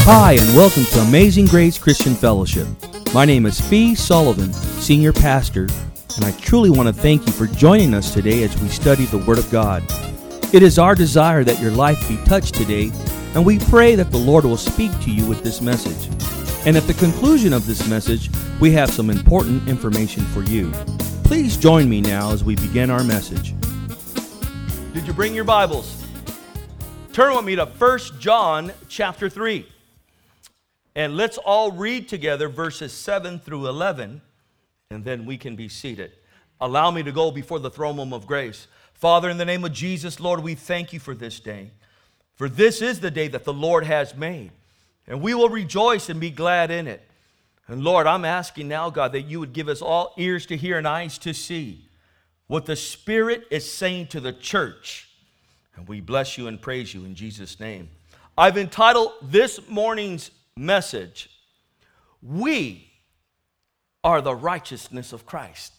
Hi, and welcome to Amazing Grace Christian Fellowship. My name is Fee Sullivan, Senior Pastor, and I truly want to thank you for joining us today as we study the Word of God. It is our desire that your life be touched today, and we pray that the Lord will speak to you with this message. And at the conclusion of this message, we have some important information for you. Please join me now as we begin our message. Did you bring your Bibles? Turn with me to 1 John chapter 3. And let's all read together verses 7 through 11, and then we can be seated. Allow me to go before the throne room of grace. Father, in the name of Jesus, Lord, we thank you for this day. For this is the day that the Lord has made, and we will rejoice and be glad in it. And Lord, I'm asking now, God, that you would give us all ears to hear and eyes to see what the Spirit is saying to the church. And we bless you and praise you in Jesus' name. I've entitled this morning's message, "We are the righteousness of Christ."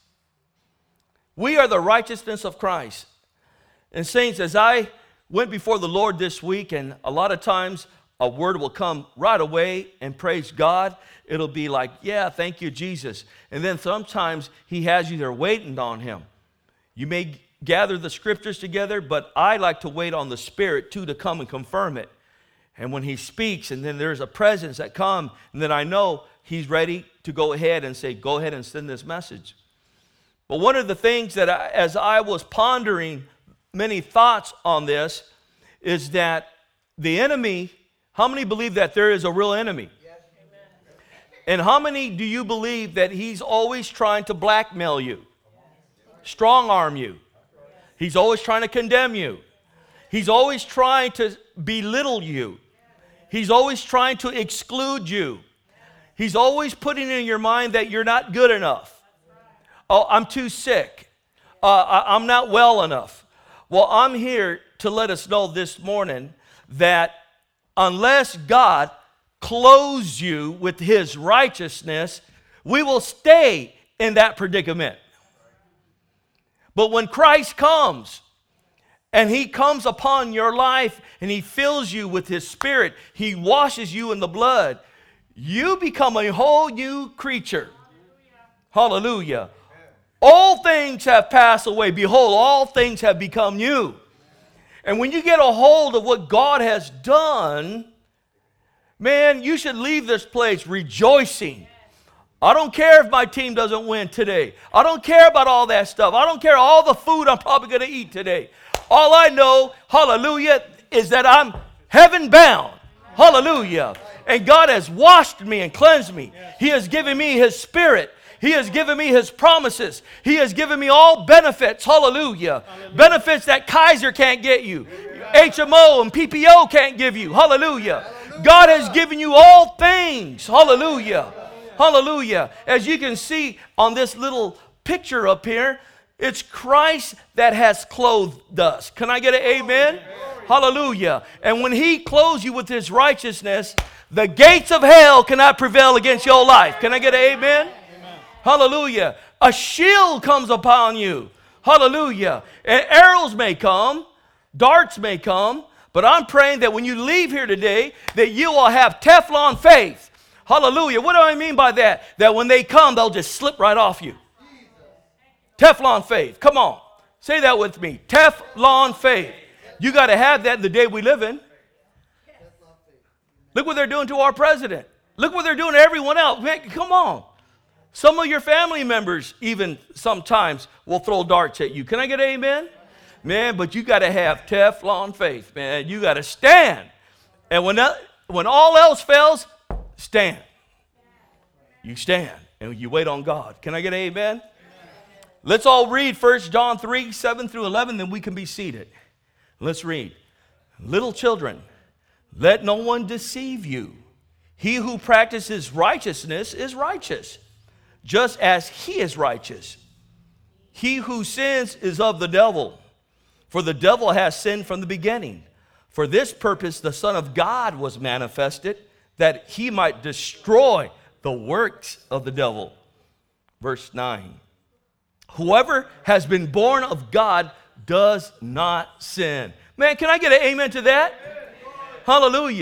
We are the righteousness of Christ. And saints, as I went before the Lord this week, and a lot of times a word will come right away and praise God. It'll be like, yeah, thank you, Jesus. And then sometimes he has you there waiting on him. You may gather the scriptures together, but I like to wait on the Spirit too to come and confirm it. And when he speaks, and then there's a presence that comes, and then I know he's ready to go ahead and say, go ahead and send this message. But one of the things that as I was pondering many thoughts on this is that the enemy, how many believe that there is a real enemy? Yes. And how many do you believe that he's always trying to blackmail you, strong arm you? He's always trying to condemn you. He's always trying to belittle you. He's always trying to exclude you. He's always putting in your mind that you're not good enough. Oh, I'm too sick. I'm not well enough. Well, I'm here to let us know this morning that unless God clothes you with his righteousness, we will stay in that predicament. But when Christ comes, and he comes upon your life, and he fills you with his Spirit, he washes you in the blood, you become a whole new creature. Hallelujah. All things have passed away. Behold, all things have become new. And when you get a hold of what God has done, man, you should leave this place rejoicing. I don't care if my team doesn't win today. I don't care about all that stuff. I don't care all the food I'm probably going to eat today. All I know, hallelujah, is that I'm heaven bound. Hallelujah. And God has washed me and cleansed me. He has given me his Spirit. He has given me his promises. He has given me all benefits. Hallelujah. Benefits that Kaiser can't get you. HMO and PPO can't give you. Hallelujah. God has given you all things. Hallelujah. Hallelujah. As you can see on this little picture up here, it's Christ that has clothed us. Can I get an amen? Hallelujah. And when he clothes you with his righteousness, the gates of hell cannot prevail against your life. Can I get an amen? Hallelujah. A shield comes upon you. Hallelujah. And arrows may come, darts may come, but I'm praying that when you leave here today, that you will have Teflon faith. Hallelujah. What do I mean by that? That when they come, they'll just slip right off you. Teflon faith. Come on. Say that with me. Teflon faith. You got to have that the day we live in. Look what they're doing to our president. Look what they're doing to everyone else. Man, come on. Some of your family members even sometimes will throw darts at you. Can I get an amen? Man, but you got to have Teflon faith, man. You got to stand. And when all else fails, stand. You stand and you wait on God. Can I get an amen? Let's all read 1 John 3, 7 through 11, then we can be seated. Let's read. Little children, let no one deceive you. He who practices righteousness is righteous, just as he is righteous. He who sins is of the devil, for the devil has sinned from the beginning. For this purpose the Son of God was manifested, that he might destroy the works of the devil. Verse 9. Whoever has been born of God does not sin. Man, can I get an amen to that? Hallelujah.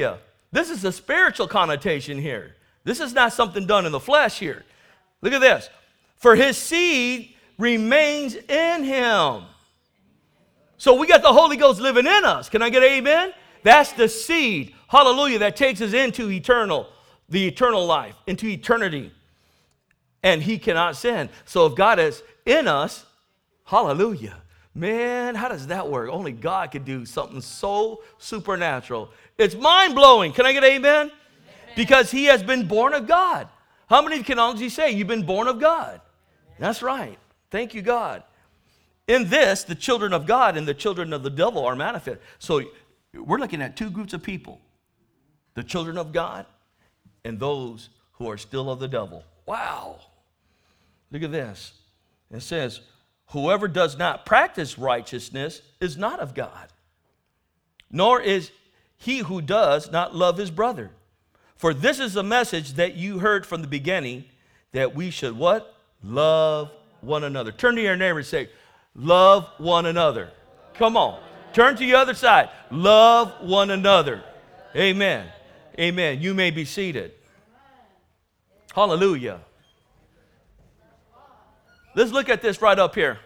This is a spiritual connotation here. This is not something done in the flesh here. Look at this. For his seed remains in him. So we got the Holy Ghost living in us. Can I get an amen? That's the seed, hallelujah, that takes us into the eternal life, into eternity. And he cannot sin. So if God is in us, hallelujah. Man, how does that work? Only God could do something so supernatural. It's mind-blowing. Can I get an amen? Amen? Because he has been born of God. How many can honestly say you've been born of God? Amen. That's right. Thank you, God. In this, the children of God and the children of the devil are manifest. So we're looking at two groups of people. The children of God and those who are still of the devil. Wow. Look at this. It says, whoever does not practice righteousness is not of God, nor is he who does not love his brother. For this is the message that you heard from the beginning, that we should what? Love one another. Turn to your neighbor and say, love one another. Come on. Turn to the other side. Love one another. Amen. Amen. You may be seated. Hallelujah. Let's look at this right up here.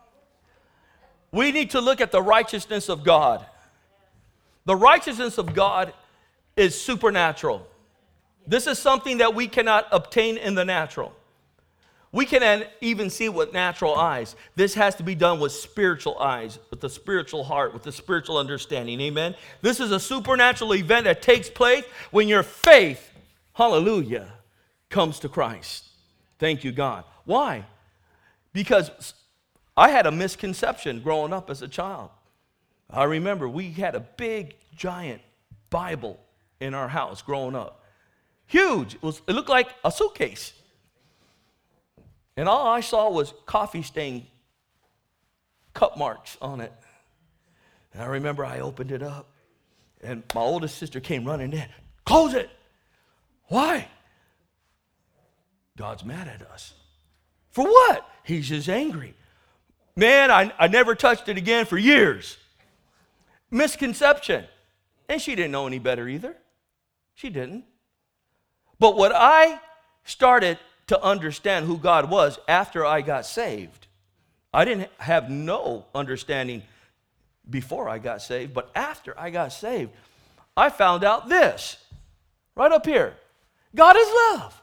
We need to look at the righteousness of God. The righteousness of God is supernatural. This is something that we cannot obtain in the natural. We cannot even see it with natural eyes. This has to be done with spiritual eyes, with the spiritual heart, with the spiritual understanding. Amen? This is a supernatural event that takes place when your faith, hallelujah, comes to Christ. Thank you, God. Why? Because I had a misconception growing up as a child. I remember we had a big, giant Bible in our house growing up. Huge. It looked like a suitcase. And all I saw was coffee stain cup marks on it. And I remember I opened it up, and my oldest sister came running in. Close it. Why? God's mad at us. For what? He's just angry. Man, I never touched it again for years. Misconception. And she didn't know any better either. She didn't. But what I started to understand who God was after I got saved. I didn't have no understanding before I got saved, but after I got saved, I found out this, right up here. God is love.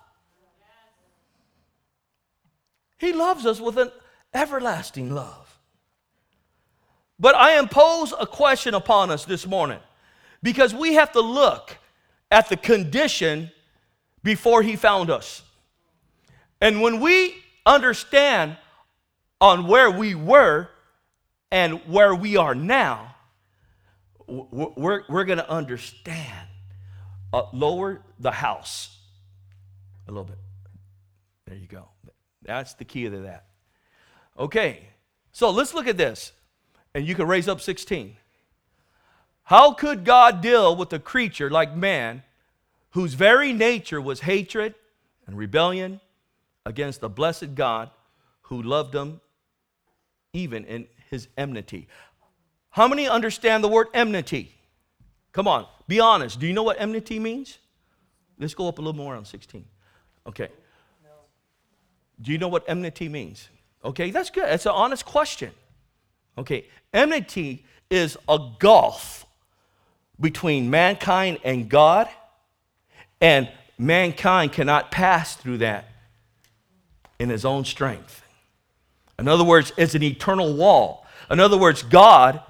He loves us with an everlasting love. But I impose a question upon us this morning, because we have to look at the condition before he found us. And when we understand on where we were and where we are now, we're going to understand. Lower the house a little bit. There you go. That's the key to that. Okay, so let's look at this. And you can raise up 16. How could God deal with a creature like man whose very nature was hatred and rebellion against the blessed God who loved him even in his enmity? How many understand the word enmity? Come on, be honest. Do you know what enmity means? Let's go up a little more on 16. Okay. Do you know what enmity means? Okay, that's good. It's an honest question. Okay, enmity is a gulf between mankind and God, and mankind cannot pass through that in his own strength. In other words, it's an eternal wall. In other words, God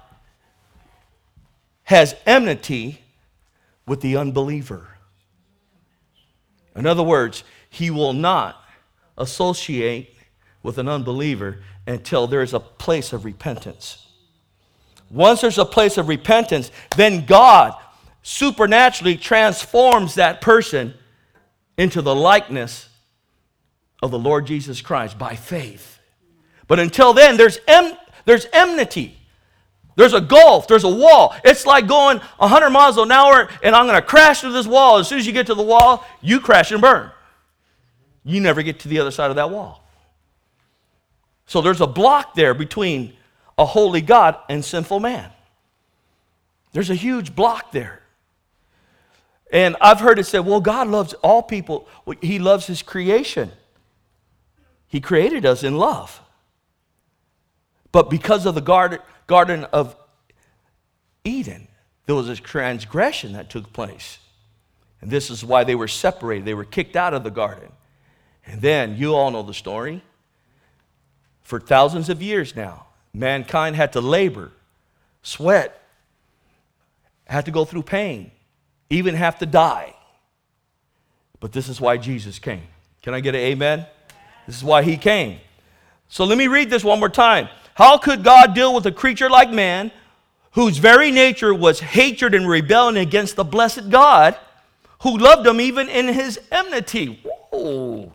has enmity with the unbeliever. In other words, he will not associate with an unbeliever until there's a place of repentance. Once there's a place of repentance, then God supernaturally transforms that person into the likeness of the Lord Jesus Christ by faith. But until then, there's enmity. There's a gulf. There's a wall. It's like going 100 miles an hour, and I'm going to crash through this wall. As soon as you get to the wall, you crash and burn. You never get to the other side of that wall. So there's a block there between a holy God and sinful man. There's a huge block there. And I've heard it said, well, God loves all people. Well, he loves his creation. He created us in love. But because of the Garden of Eden, there was a transgression that took place. And this is why they were separated. They were kicked out of the garden. And then, you all know the story. For thousands of years now, mankind had to labor, sweat, had to go through pain, even have to die. But this is why Jesus came. Can I get an amen? This is why he came. So let me read this one more time. How could God deal with a creature like man, whose very nature was hatred and rebellion against the blessed God, who loved him even in his enmity? Whoa.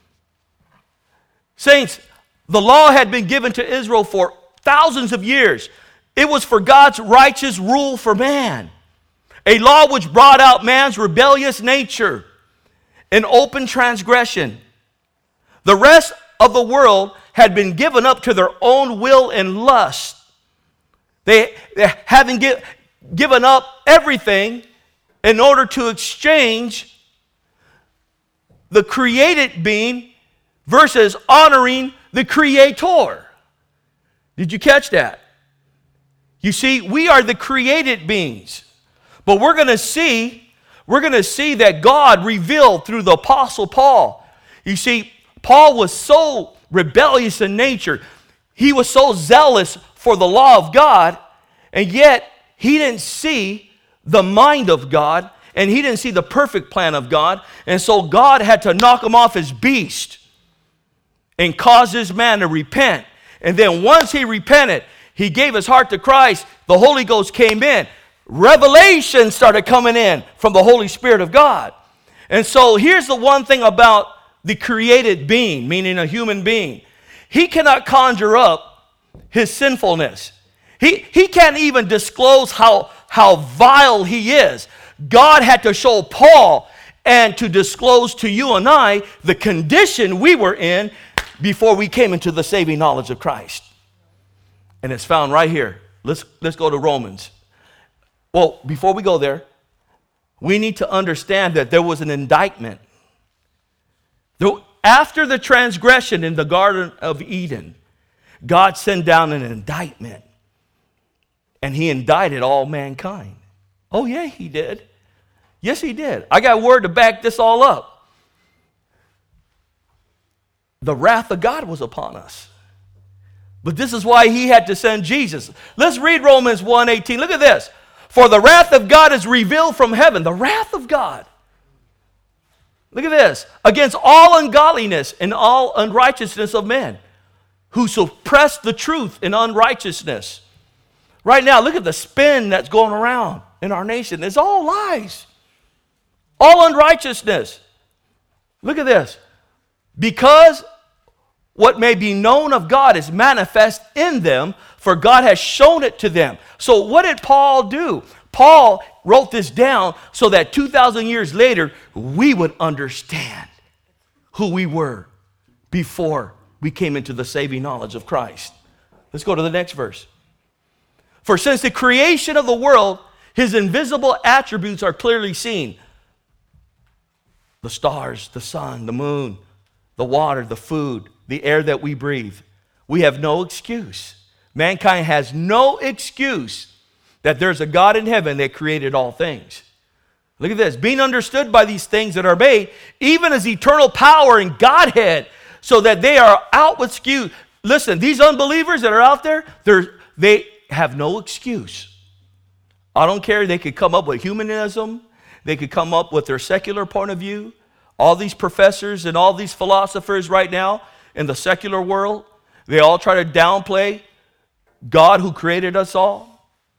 Saints, the law had been given to Israel for thousands of years. It was for God's righteous rule for man. A law which brought out man's rebellious nature and open transgression. The rest of the world had been given up to their own will and lust. They having given up everything in order to exchange the created being versus honoring the Creator. Did you catch that? You see, we are the created beings. But we're going to see that God revealed through the Apostle Paul. You see, Paul was so rebellious in nature. He was so zealous for the law of God, and yet he didn't see the mind of God, and he didn't see the perfect plan of God. And so God had to knock him off his beast and cause this man to repent. And then once he repented, he gave his heart to Christ. The Holy Ghost came in. Revelation started coming in from the Holy Spirit of God. And so here's the one thing about the created being, meaning a human being. He cannot conjure up his sinfulness. He can't even disclose how vile he is. God had to show Paul and to disclose to you and I the condition we were in before we came into the saving knowledge of Christ. And it's found right here. Let's go to Romans. Well, before we go there, we need to understand that there was an indictment. After the transgression in the Garden of Eden, God sent down an indictment. And he indicted all mankind. Oh, yeah, he did. Yes, he did. I got word to back this all up. The wrath of God was upon us. But this is why he had to send Jesus. Let's read Romans 1:18. Look at this. For the wrath of God is revealed from heaven. The wrath of God. Look at this. Against all ungodliness and all unrighteousness of men, who suppress the truth in unrighteousness. Right now, look at the spin that's going around in our nation. It's all lies. All unrighteousness. Look at this. Because what may be known of God is manifest in them, for God has shown it to them. So what did Paul do? Paul wrote this down so that 2,000 years later, we would understand who we were before we came into the saving knowledge of Christ. Let's go to the next verse. For since the creation of the world, his invisible attributes are clearly seen. The stars, the sun, the moon, the water, the food, the air that we breathe. We have no excuse. Mankind has no excuse that there's a God in heaven that created all things. Look at this. Being understood by these things that are made, even as eternal power and Godhead, so that they are out with excuse. Listen, these unbelievers that are out there, they have no excuse. I don't care. They could come up with humanism. They could come up with their secular point of view. All these professors and all these philosophers right now in the secular world, they all try to downplay God who created us all.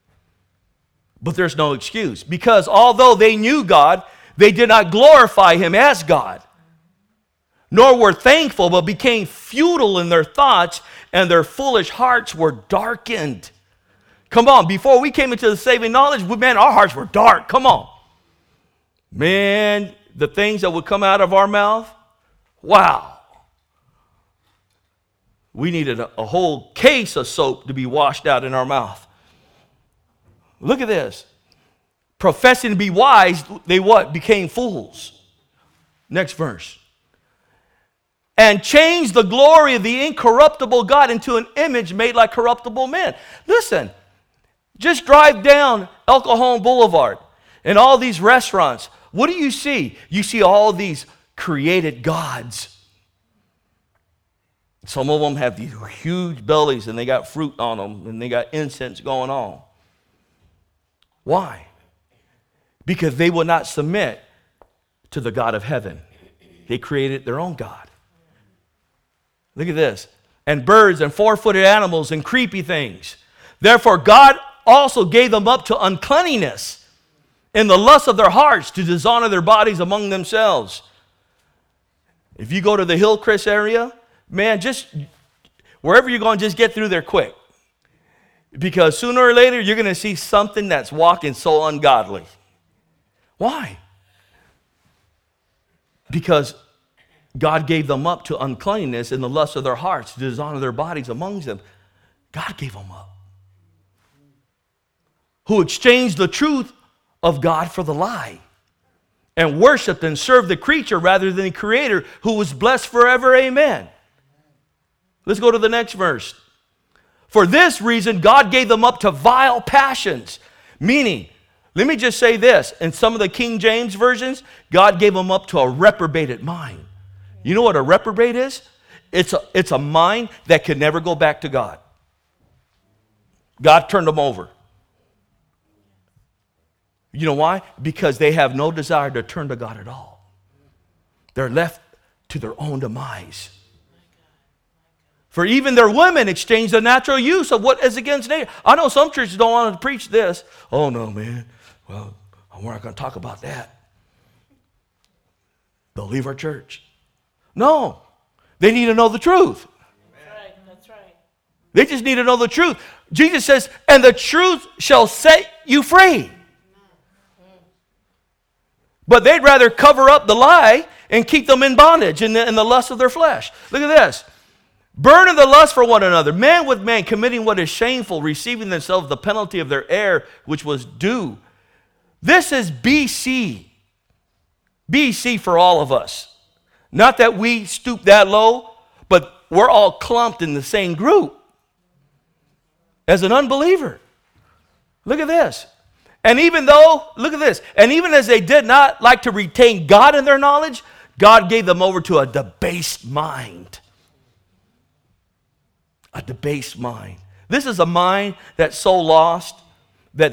But there's no excuse, because although they knew God, they did not glorify him as God, nor were thankful, but became futile in their thoughts, and their foolish hearts were darkened. Come on, before we came into the saving knowledge, man, our hearts were dark. Come on. Man, the things that would come out of our mouth, wow. We needed a whole case of soap to be washed out in our mouth. Look at this. professing to be wise, they what? Became fools. Next verse. And changed the glory of the incorruptible God into an image made like corruptible men. Listen, just drive down El Cajon Boulevard and all these restaurants. What do you see? You see all these created gods. Some of them have these huge bellies and they got fruit on them and they got incense going on. Why? Because they will not submit to the God of heaven. They created their own God. Look at this. And birds and four-footed animals and creepy things. Therefore God also gave them up to uncleanness in the lust of their hearts to dishonor their bodies among themselves. If you go to the Hillcrest area, man, just wherever you're going, just get through there quick. Because sooner or later, you're going to see something that's walking so ungodly. Why? Because God gave them up to uncleanness in the lust of their hearts to dishonor their bodies among them. God gave them up. Who exchanged the truth of God for the lie and worshiped and served the creature rather than the creator, who was blessed forever. Amen. Let's go to the next verse. For this reason, God gave them up to vile passions. Meaning, let me just say this. In some of the King James versions, God gave them up to a reprobated mind. You know what a reprobate is? It's a mind that can never go back to God. God turned them over. You know why? Because they have no desire to turn to God at all. They're left to their own demise. For even their women exchange the natural use of what is against nature. I know some churches don't want to preach this. Oh, no, man. Well, we're not going to talk about that. They'll leave our church. No. They need to know the truth. That's right. They just need to know the truth. Jesus says, and the truth shall set you free. But they'd rather cover up the lie and keep them in bondage in the lust of their flesh. Look at this. Burning the lust for one another, man with man, committing what is shameful, receiving themselves the penalty of their error, which was due. This is BC. BC for all of us. Not that we stoop that low, but we're all clumped in the same group as an unbeliever. Look at this. And even though, look at this, and even as they did not like to retain God in their knowledge, God gave them over to a debased mind. A debased mind. This is a mind that's so lost that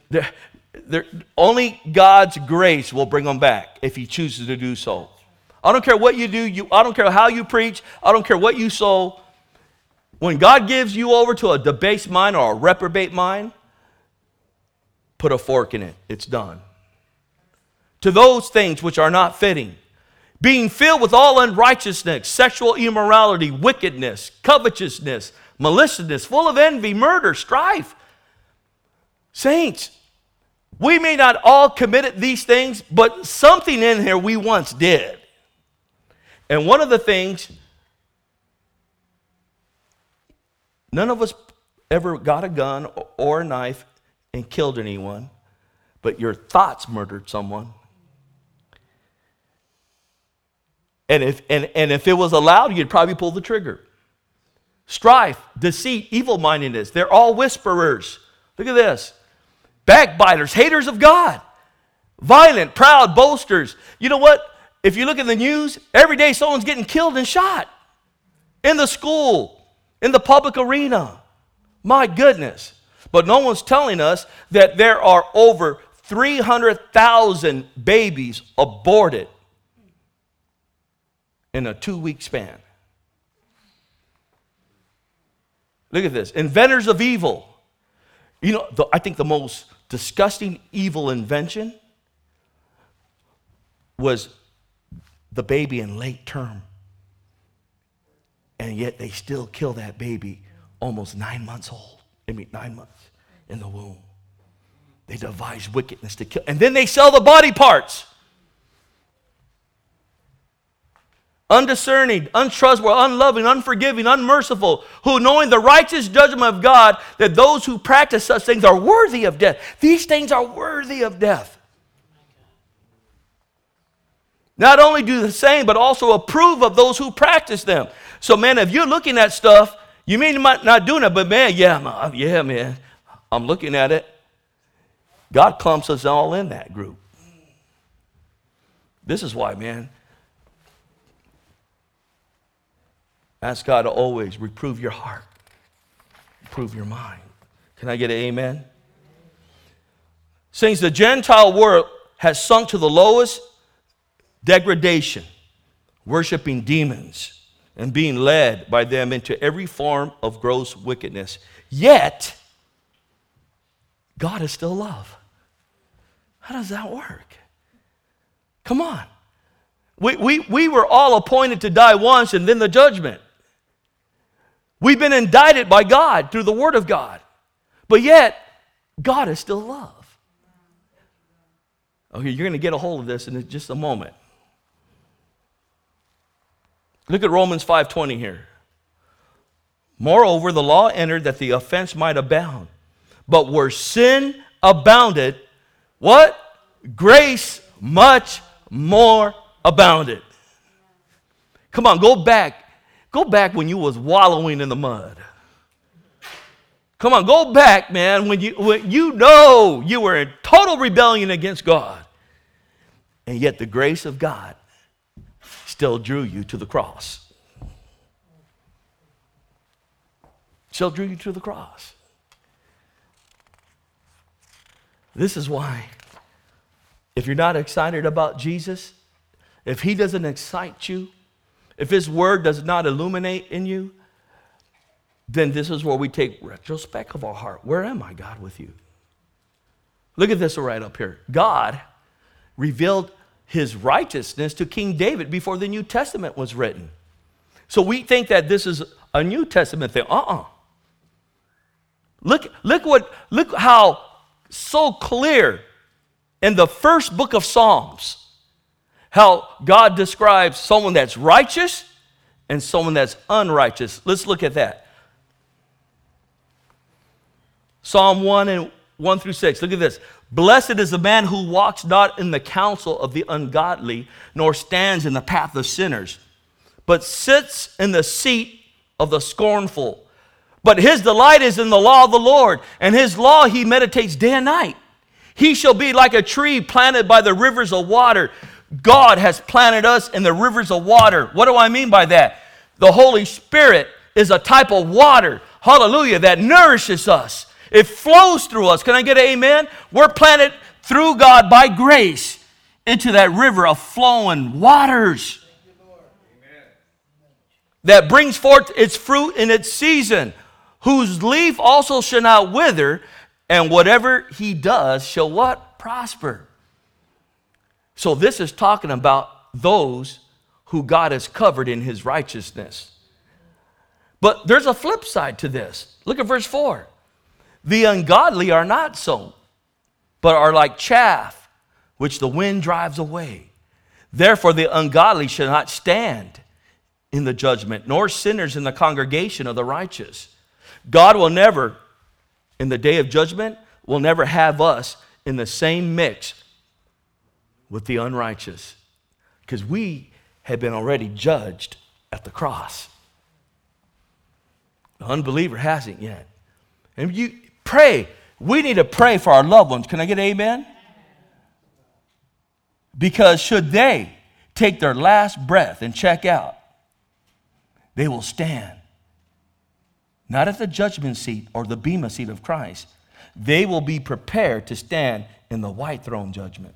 only God's grace will bring them back if he chooses to do so. I don't care what you do. I don't care how you preach. I don't care what you sow. When God gives you over to a debased mind or a reprobate mind, put a fork in it. It's done. To those things which are not fitting, being filled with all unrighteousness, sexual immorality, wickedness, covetousness, maliciousness, full of envy, murder, strife. Saints, we may not all commit these things, but something in here we once did. And one of the things, none of us ever got a gun or a knife and killed anyone, but your thoughts murdered someone. And if it was allowed, you'd probably pull the trigger. Strife, deceit, evil-mindedness, they're all whisperers. Look at this. Backbiters, haters of God, violent, proud, boasters. You know what? If you look at the news, every day someone's getting killed and shot. In the school, in the public arena. My goodness. But no one's telling us that there are over 300,000 babies aborted in a 2-week span. Look at this. Inventors of evil. You know, I think the most disgusting evil invention was the baby in late term. And yet they still kill that baby almost 9 months old. 9 months in the womb. They devise wickedness to kill. And then they sell the body parts. undiscerning, untrustworthy, unloving, unforgiving, unmerciful, who knowing the righteous judgment of God, that those who practice such things are worthy of death. These things are worthy of death. Not only do the same, but also approve of those who practice them. So, man, if you're looking at stuff, you may not doing it, but man, man, I'm looking at it. God clumps us all in that group. This is why, man, ask God to always reprove your heart, reprove your mind. Can I get an amen? Since the Gentile world has sunk to the lowest degradation, worshiping demons and being led by them into every form of gross wickedness, yet God is still love. How does that work? Come on. We were all appointed to die once and then the judgment. We've been indicted by God through the Word of God. But yet, God is still love. Okay, you're going to get a hold of this in just a moment. Look at Romans 5:20 here. Moreover, the law entered that the offense might abound. But where sin abounded, what? Grace much more abounded. Come on, go back. Go back when you was wallowing in the mud. Come on, go back, man, when you know you were in total rebellion against God. And yet the grace of God still drew you to the cross. Still drew you to the cross. This is why, if you're not excited about Jesus, if he doesn't excite you, if his word does not illuminate in you, then this is where we take retrospect of our heart. Where am I, God, with you? Look at this right up here. God revealed his righteousness to King David before the New Testament was written. So we think that this is a New Testament thing. Look how so clear in the first book of Psalms how God describes someone that's righteous and someone that's unrighteous. Let's look at that. Psalm 1 through 6. Look at this. Blessed is the man who walks not in the counsel of the ungodly, nor stands in the path of sinners, but sits in the seat of the scornful. But his delight is in the law of the Lord, and his law he meditates day and night. He shall be like a tree planted by the rivers of water. God has planted us in the rivers of water. What do I mean by that? The Holy Spirit is a type of water, hallelujah, that nourishes us. It flows through us. Can I get an amen? We're planted through God by grace into that river of flowing waters that brings forth its fruit in its season, whose leaf also shall not wither, and whatever he does shall what? Prosper. So this is talking about those who God has covered in his righteousness. But there's a flip side to this. Look at verse 4. The ungodly are not so, but are like chaff, which the wind drives away. Therefore the ungodly shall not stand in the judgment, nor sinners in the congregation of the righteous. God will never, in the day of judgment, will never have us in the same mix with the unrighteous, because we have been already judged at the cross. The unbeliever hasn't yet. And you pray. We need to pray for our loved ones. Can I get an amen? Because should they take their last breath and check out, they will stand. Not at the judgment seat or the bema seat of Christ. They will be prepared to stand in the white throne judgment.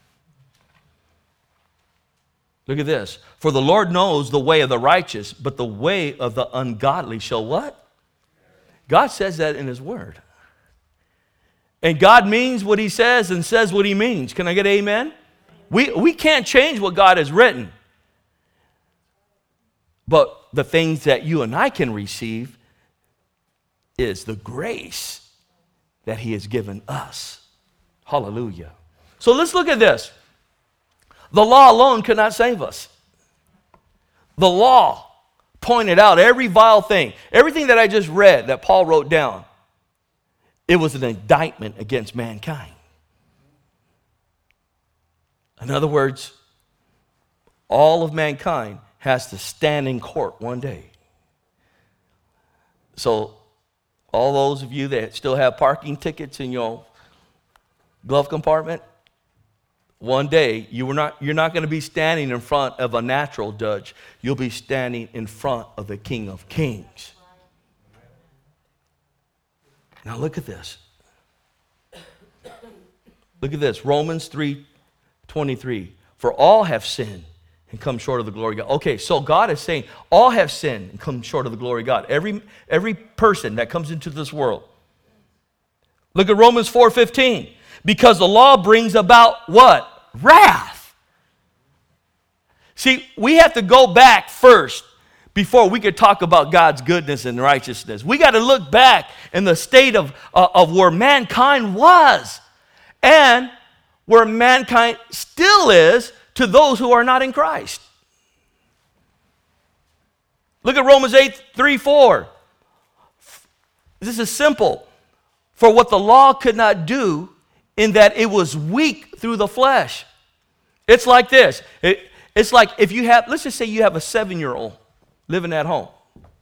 Look at this. For the Lord knows the way of the righteous, but the way of the ungodly shall what? God says that in his word. And God means what he says and says what he means. Can I get amen? We can't change what God has written. But the things that you and I can receive is the grace that he has given us. Hallelujah. So let's look at this. The law alone cannot save us. The law pointed out every vile thing. Everything that I just read that Paul wrote down, it was an indictment against mankind. In other words, all of mankind has to stand in court one day. So, all those of you that still have parking tickets in your glove compartment, one day you're not going to be standing in front of a natural judge. You'll be standing in front of the King of Kings. Now look at this. Look at this. Romans 3:23. For all have sinned and come short of the glory of God. Okay, so God is saying all have sinned and come short of the glory of God. Every person that comes into this world. Look at Romans 4:15. Because the law brings about what? Wrath. See, we have to go back first before we could talk about God's goodness and righteousness. We got to look back in the state of where mankind was and where mankind still is to those who are not in Christ. Look at Romans 8:3-4. This is simple. For what the law could not do, in that it was weak through the flesh. It's like this. It's like if you have, let's just say you have a 7-year-old living at home.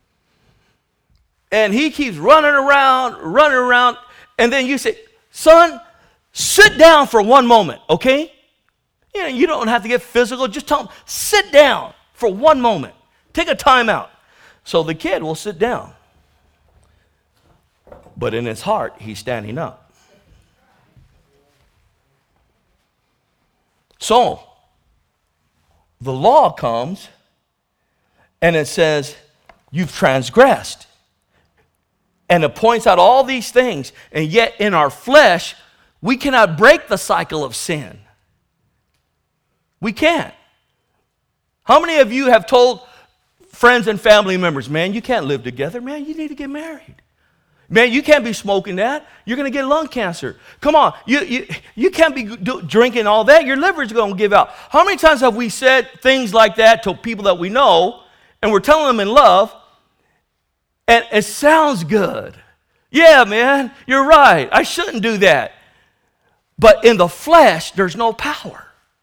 And he keeps running around, and then you say, son, sit down for one moment, okay? You know, you don't have to get physical. Just tell him, sit down for one moment. Take a time out. So the kid will sit down. But in his heart, he's standing up. So, the law comes and it says, you've transgressed. And it points out all these things. And yet in our flesh, we cannot break the cycle of sin. We can't. How many of you have told friends and family members, man, you can't live together. Man, you need to get married. Man, you can't be smoking that. You're going to get lung cancer. Come on. You can't be drinking all that. Your liver's going to give out. How many times have we said things like that to people that we know, and we're telling them in love, and it sounds good. Yeah, man, you're right. I shouldn't do that. But in the flesh, there's no power.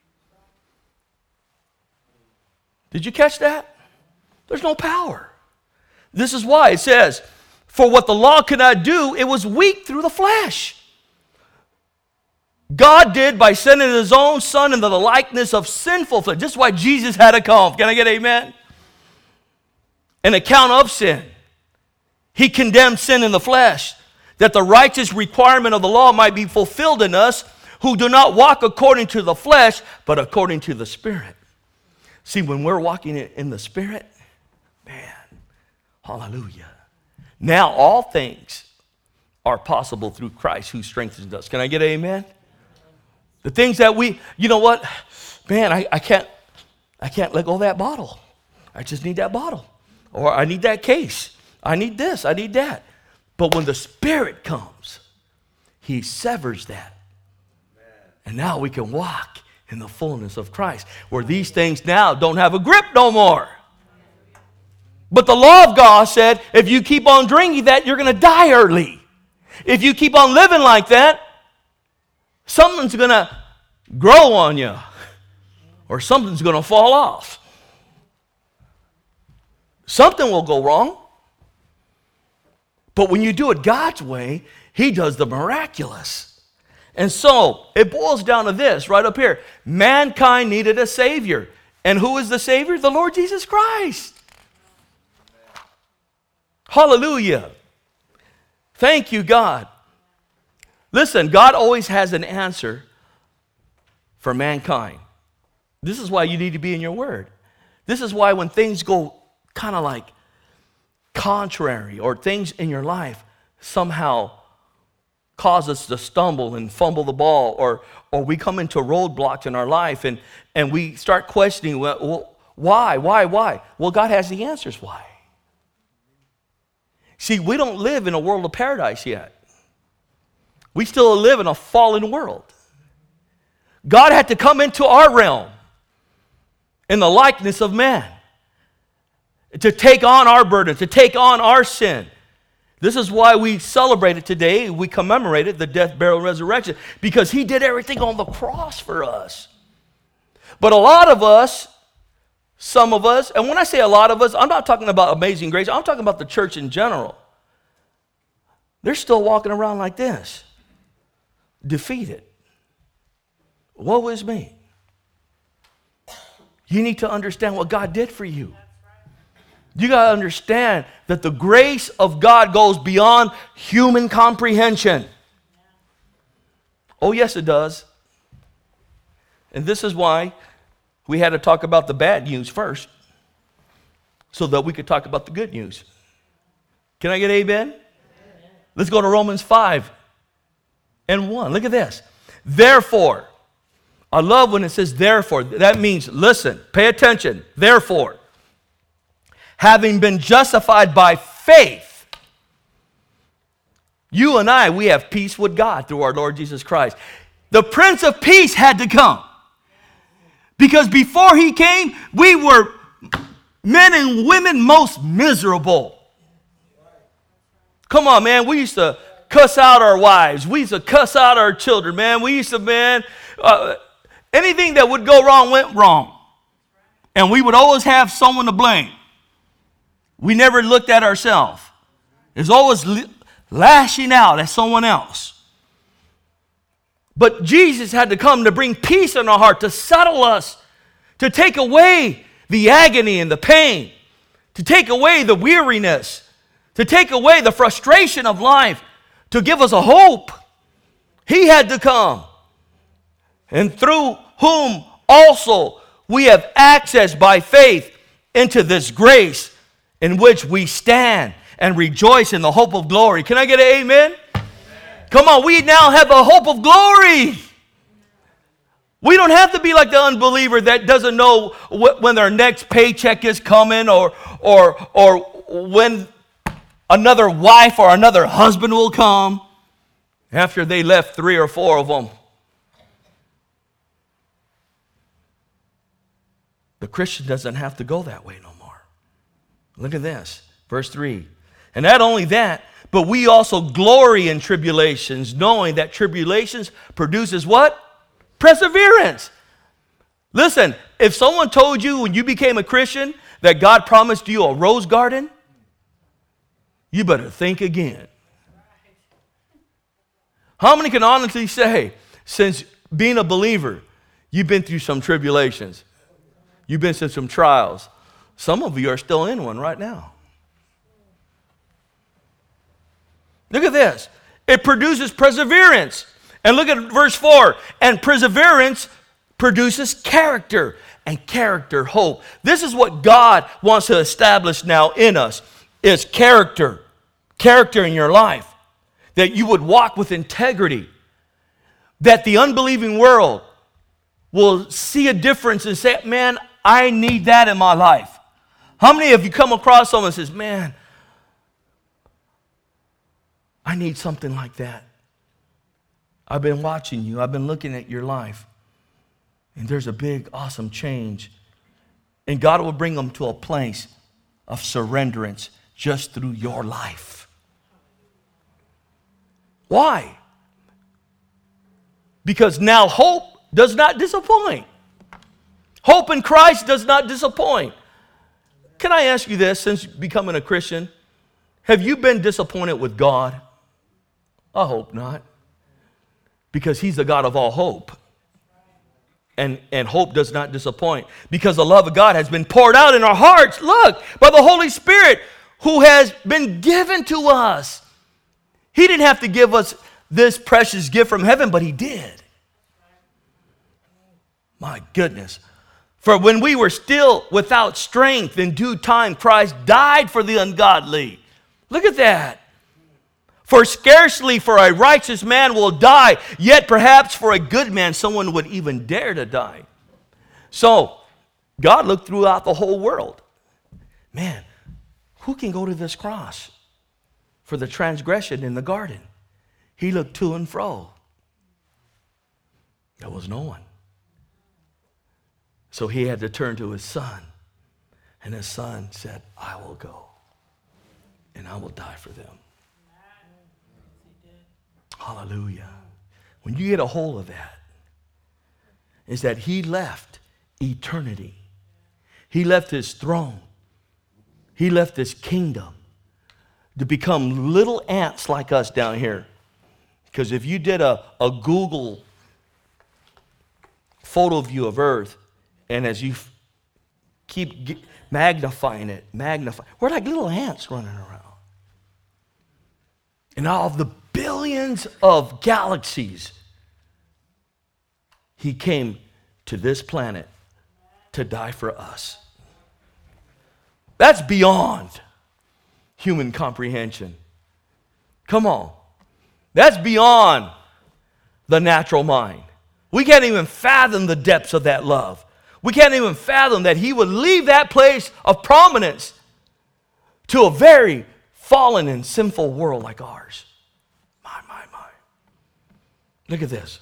Did you catch that? There's no power. This is why it says, for what the law could not do, it was weak through the flesh. God did by sending his own son into the likeness of sinful flesh. This is why Jesus had to come. Can I get amen? An account of sin. He condemned sin in the flesh, that the righteous requirement of the law might be fulfilled in us, who do not walk according to the flesh, but according to the Spirit. See, when we're walking in the Spirit, man, hallelujah. Now all things are possible through Christ who strengthens us. Can I get an amen? The things that you know what? Man, I can't let go of that bottle. I just need that bottle. Or I need that case. I need this. I need that. But when the Spirit comes, he severs that. And now we can walk in the fullness of Christ, where these things now don't have a grip no more. But the law of God said, if you keep on drinking that, you're going to die early. If you keep on living like that, something's going to grow on you, or something's going to fall off. Something will go wrong. But when you do it God's way, he does the miraculous. And so, it boils down to this right up here. Mankind needed a Savior. And who is the Savior? The Lord Jesus Christ. Hallelujah. Thank you, God. Listen, God always has an answer for mankind. This is why you need to be in your word. This is why when things go kind of like contrary, or things in your life somehow cause us to stumble and fumble the ball, or we come into roadblocks in our life and we start questioning, well, why? Well, God has the answers why. See, we don't live in a world of paradise yet. We still live in a fallen world. God had to come into our realm in the likeness of man. to take on our burden, to take on our sin. This is why we celebrate it today. We commemorate it, the death, burial, and resurrection, because he did everything on the cross for us. But a lot of us, some of us, and when I say a lot of us, I'm not talking about Amazing Grace. I'm talking about the church in general. They're still walking around like this, defeated. Woe is me. You need to understand what God did for you. You got to understand that the grace of God goes beyond human comprehension. Oh, yes, it does. And this is why we had to talk about the bad news first, so that we could talk about the good news. Can I get amen? Amen. Let's go to Romans 5:1. Look at this. Therefore, I love when it says therefore. That means, listen, pay attention. Therefore, having been justified by faith, you and I, we have peace with God through our Lord Jesus Christ. The Prince of Peace had to come. Because before he came, we were men and women most miserable. Come on, man. We used to cuss out our wives. We used to cuss out our children, man. We used to, anything that would go wrong went wrong. And we would always have someone to blame. We never looked at ourselves. It's always lashing out at someone else. But Jesus had to come to bring peace in our heart, to settle us, to take away the agony and the pain, to take away the weariness, to take away the frustration of life, to give us a hope. He had to come. And through whom also we have access by faith into this grace in which we stand and rejoice in the hope of glory. Can I get an amen? Come on, we now have a hope of glory. We don't have to be like the unbeliever that doesn't know when their next paycheck is coming or when another wife or another husband will come after they left 3 or 4 of them. The Christian doesn't have to go that way no more. Look at this, verse 3. And not only that, but we also glory in tribulations, knowing that tribulations produces what? Perseverance. Listen, if someone told you when you became a Christian that God promised you a rose garden, you better think again. How many can honestly say, since being a believer, you've been through some tribulations? You've been through some trials. Some of you are still in one right now. Look at this. It produces perseverance. And look at verse 4. And perseverance produces character. And character, hope. This is what God wants to establish now in us, is character. Character in your life. That you would walk with integrity. That the unbelieving world will see a difference and say, man, I need that in my life. How many of you come across someone who says, man, I need something like that. I've been watching you. I've been looking at your life. And there's a big, awesome change. And God will bring them to a place of surrenderance just through your life. Why? Because now hope does not disappoint. Hope in Christ does not disappoint. Can I ask you this, since becoming a Christian? Have you been disappointed with God? I hope not. Because he's the God of all hope. And hope does not disappoint. Because the love of God has been poured out in our hearts. Look, by the Holy Spirit who has been given to us. He didn't have to give us this precious gift from heaven, but he did. My goodness. For when we were still without strength, in due time Christ died for the ungodly. Look at that. For scarcely for a righteous man will die, yet perhaps for a good man someone would even dare to die. So, God looked throughout the whole world. Man, who can go to this cross for the transgression in the garden? He looked to and fro. There was no one. So he had to turn to his son And his son said, I will go and I will die for them. Hallelujah. When you get a hold of that, is that he left eternity. He left his throne. He left his kingdom to become little ants like us down here. Because if you did a Google photo view of Earth, and as you keep magnifying it, we're like little ants running around. And all of the billions of galaxies, he came to this planet to die for us. That's beyond human comprehension. Come on. That's beyond the natural mind. We can't even fathom the depths of that love. We can't even fathom that he would leave that place of prominence to a very fallen and sinful world like ours. My. Look at this.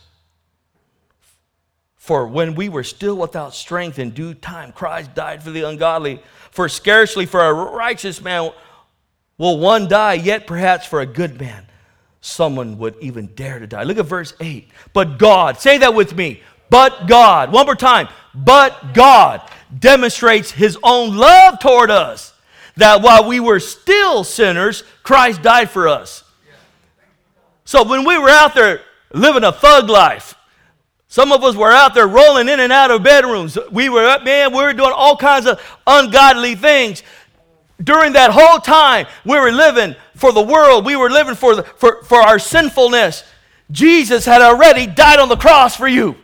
For when we were still without strength, in due time Christ died for the ungodly. For scarcely for a righteous man will one die, yet perhaps for a good man someone would even dare to die. Look at verse 8. But God, say that with me. But God, one more time. But God demonstrates his own love toward us, that while we were still sinners, Christ died for us. So when we were out there living a thug life, some of us were out there rolling in and out of bedrooms. We were doing all kinds of ungodly things. During that whole time, we were living for the world. We were living for our sinfulness. Jesus had already died on the cross for you.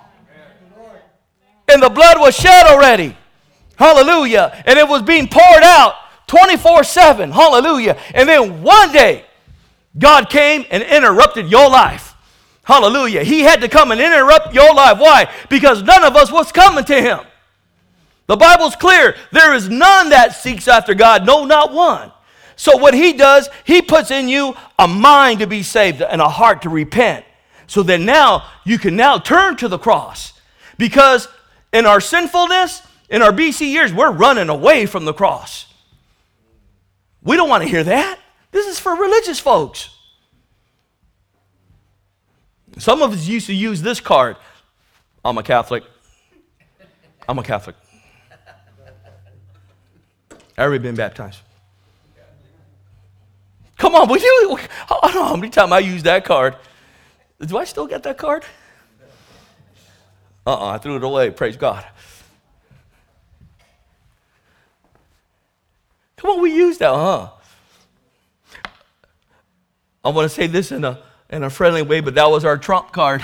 And the blood was shed already. Hallelujah. And it was being poured out 24/7. Hallelujah. And then one day, God came and interrupted your life. Hallelujah. He had to come and interrupt your life. Why? Because none of us was coming to him. The Bible's clear. There is none that seeks after God. No, not one. So what he does, he puts in you a mind to be saved and a heart to repent. So that now you can now turn to the cross. Because in our sinfulness, in our BC years, we're running away from the cross. We don't want to hear that. This is for religious folks. Some of us used to use this card. I'm a Catholic. I'm a Catholic. Ever been baptized? Come on, I don't know how many times I used that card. Do I still get that card? I threw it away, praise God. Come on, we use that, huh? I want to say this in a friendly way, but that was our trump card.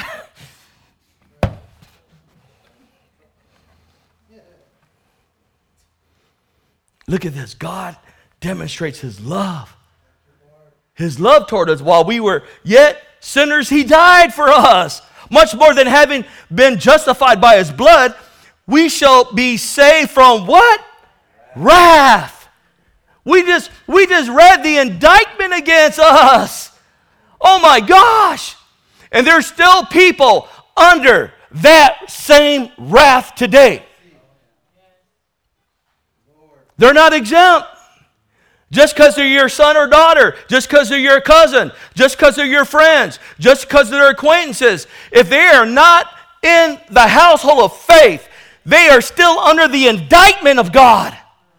Look at this. God demonstrates his love. His love toward us. While we were yet sinners, he died for us. Much more than having been justified by his blood, we shall be saved from what? Wrath. We just read the indictment against us. Oh my gosh. And there's still people under that same wrath today. They're not exempt. Just because they're your son or daughter, just because they're your cousin, just because they're your friends, just because they're acquaintances. If they are not in the household of faith, they are still under the indictment of God.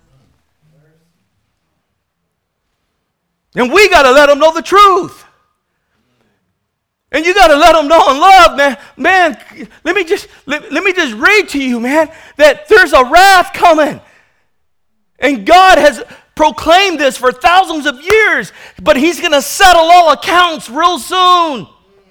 And we got to let them know the truth. And you got to let them know in love, man. Man, let me just read to you, man, that there's a wrath coming. And God has proclaimed this for thousands of years, but he's going to settle all accounts real soon.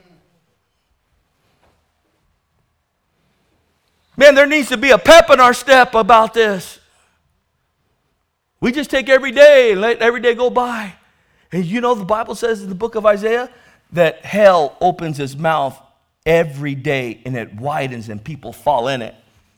Man, there needs to be a pep in our step about this. We just take every day and let every day go by. And you know the Bible says in the book of Isaiah that hell opens its mouth every day and it widens and people fall in it.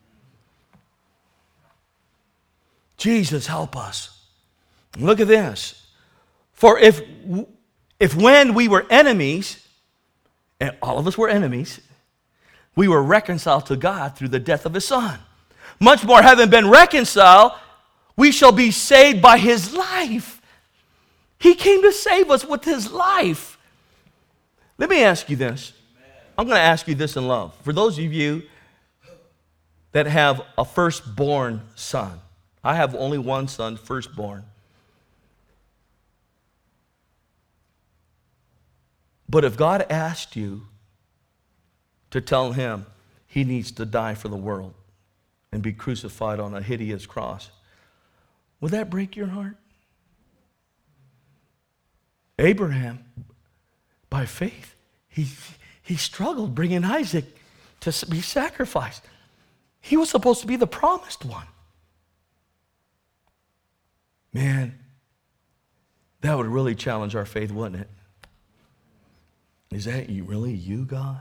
Jesus, help us. Look at this. For if when we were enemies, and all of us were enemies, we were reconciled to God through the death of his son. Much more, having been reconciled, We shall be saved by his life. He came to save us with his life. Let me ask you this. I'm going to ask you this in love. For those of you that have a firstborn son, I have only one son, firstborn. But if God asked you to tell him he needs to die for the world and be crucified on a hideous cross, would that break your heart? Abraham, by faith, he struggled bringing Isaac to be sacrificed. He was supposed to be the promised one. Man, that would really challenge our faith, wouldn't it? Is that really you, God?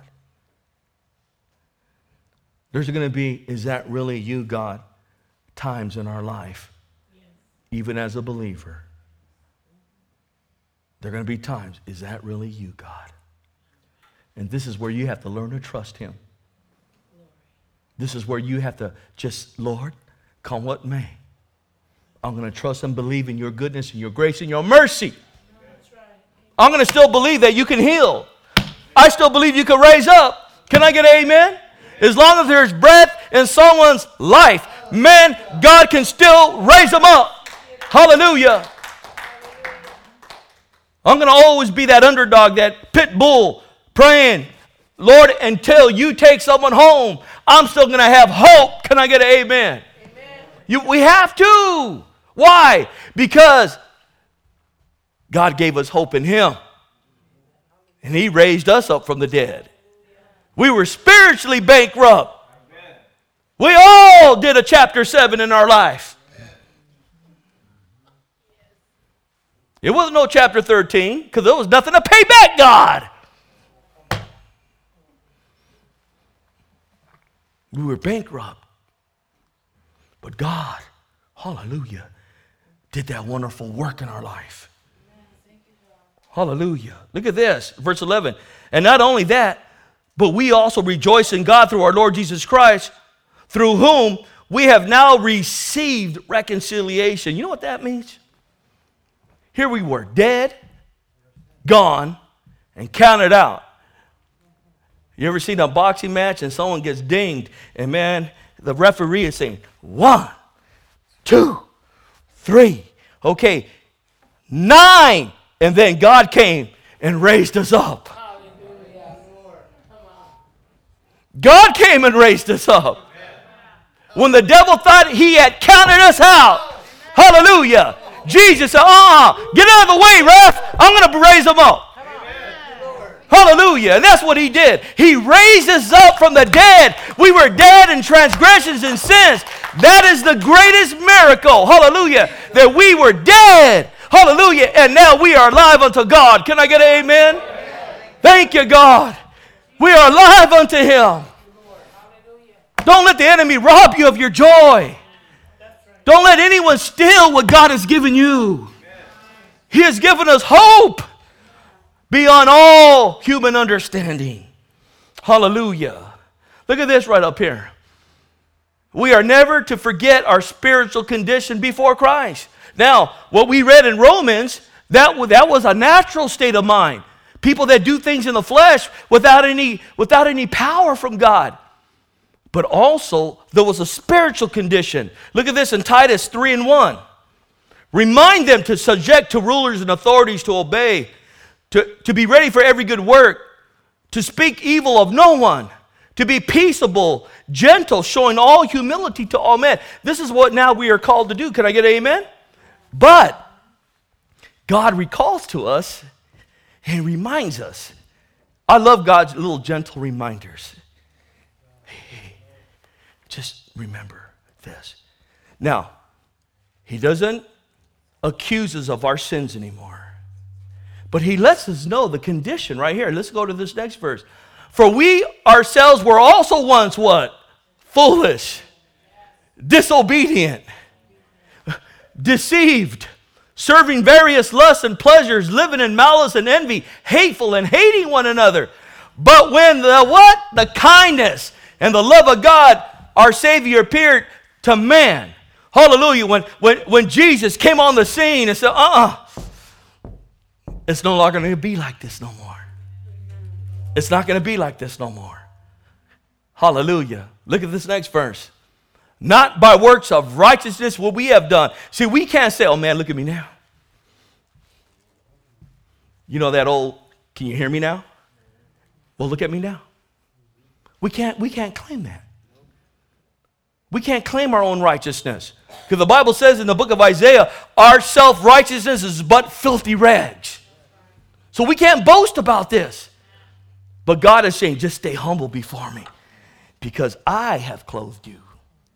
There's going to be, is that really you, God, times in our life, even as a believer. There are going to be times, is that really you, God? And this is where you have to learn to trust him. This is where you have to just, Lord, come what may. I'm going to trust and believe in your goodness and your grace and your mercy. I'm going to still believe that you can heal. I still believe you can raise up. Can I get an amen? As long as there's breath in someone's life, man, God can still raise them up. Hallelujah. I'm going to always be that underdog, that pit bull, praying, Lord, until you take someone home, I'm still going to have hope. Can I get an amen? Amen. We have to. Why? Because God gave us hope in him. And he raised us up from the dead. We were spiritually bankrupt. We all did a chapter 7 in our life. It wasn't no chapter 13 because there was nothing to pay back God. We were bankrupt. But God, hallelujah, did that wonderful work in our life. Hallelujah. Look at this, verse 11. And not only that, but we also rejoice in God through our Lord Jesus Christ, through whom we have now received reconciliation. You know what that means? Here we were, dead, gone, and counted out. You ever seen a boxing match and someone gets dinged, and man, the referee is saying, 1, 2, 3, okay, 9, and then God came and raised us up. God came and raised us up. When the devil thought he had counted us out, hallelujah, Jesus said, get out of the way, ref. I'm going to raise them up. Hallelujah. And that's what he did. He raised us up from the dead. We were dead in transgressions and sins. That is the greatest miracle. Hallelujah. That we were dead. Hallelujah. And now we are alive unto God. Can I get an amen? Thank you, God. We are alive unto him. Don't let the enemy rob you of your joy. Don't let anyone steal what God has given you. He has given us hope beyond all human understanding. Hallelujah. Look at this right up here. We are never to forget our spiritual condition before Christ. Now, what we read in Romans, that was a natural state of mind. People that do things in the flesh without any power from God. But also, there was a spiritual condition. Look at this in Titus 3:1. Remind them to subject to rulers and authorities, to obey, to be ready for every good work, to speak evil of no one, to be peaceable, gentle, showing all humility to all men. This is what now we are called to do. Can I get an amen? But God recalls to us and reminds us. I love God's little gentle reminders. Hey, just remember this. Now, he doesn't accuse us of our sins anymore. But he lets us know the condition right here. Let's go to this next verse. For we ourselves were also once what? Foolish, disobedient, deceived, serving various lusts and pleasures, living in malice and envy, hateful and hating one another. But when the kindness and the love of God, our Savior, appeared to man, Hallelujah. When Jesus came on the scene and said, it's no longer going to be like this no more. It's not going to be like this no more. Hallelujah. Look at this next verse. Not by works of righteousness what we have done. See, we can't say, oh man, look at me now. You know that old, can you hear me now? Well, look at me now. We can't claim that. We can't claim our own righteousness. Because the Bible says in the book of Isaiah, our self-righteousness is but filthy rags. So we can't boast about this. But God is saying, just stay humble before me. Because I have clothed you.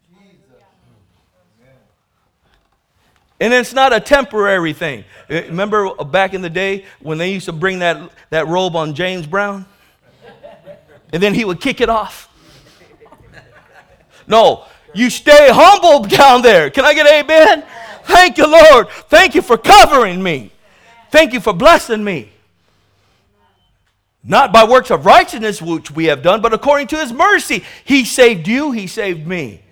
And it's not a temporary thing. Remember back in the day when they used to bring that robe on James Brown? And then he would kick it off. No, you stay humble down there. Can I get an amen? Thank you, Lord. Thank you for covering me. Thank you for blessing me. Not by works of righteousness which we have done, but according to his mercy. He saved you, he saved me.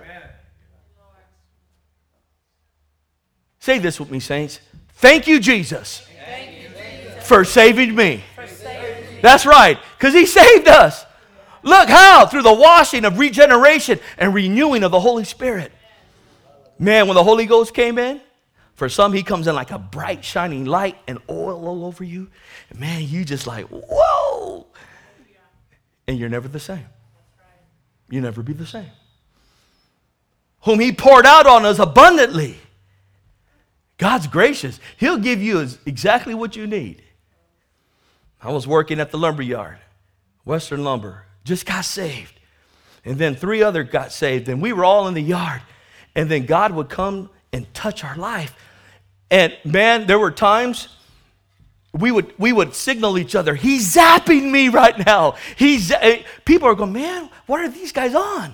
Say this with me, saints. Thank you, Jesus, for saving me. That's right, because he saved us. Look how, through the washing of regeneration and renewing of the Holy Spirit. Man, when the Holy Ghost came in, for some, he comes in like a bright, shining light and oil all over you. And man, you just like, whoa. And you're never the same. You'll never be the same. Whom he poured out on us abundantly. God's gracious. He'll give you exactly what you need. I was working at the lumber yard, Western Lumber. Just got saved. And then 3 others got saved. And we were all in the yard. And then God would come and touch our life. And man, there were times we would signal each other, he's zapping me right now. People are going, man, what are these guys on?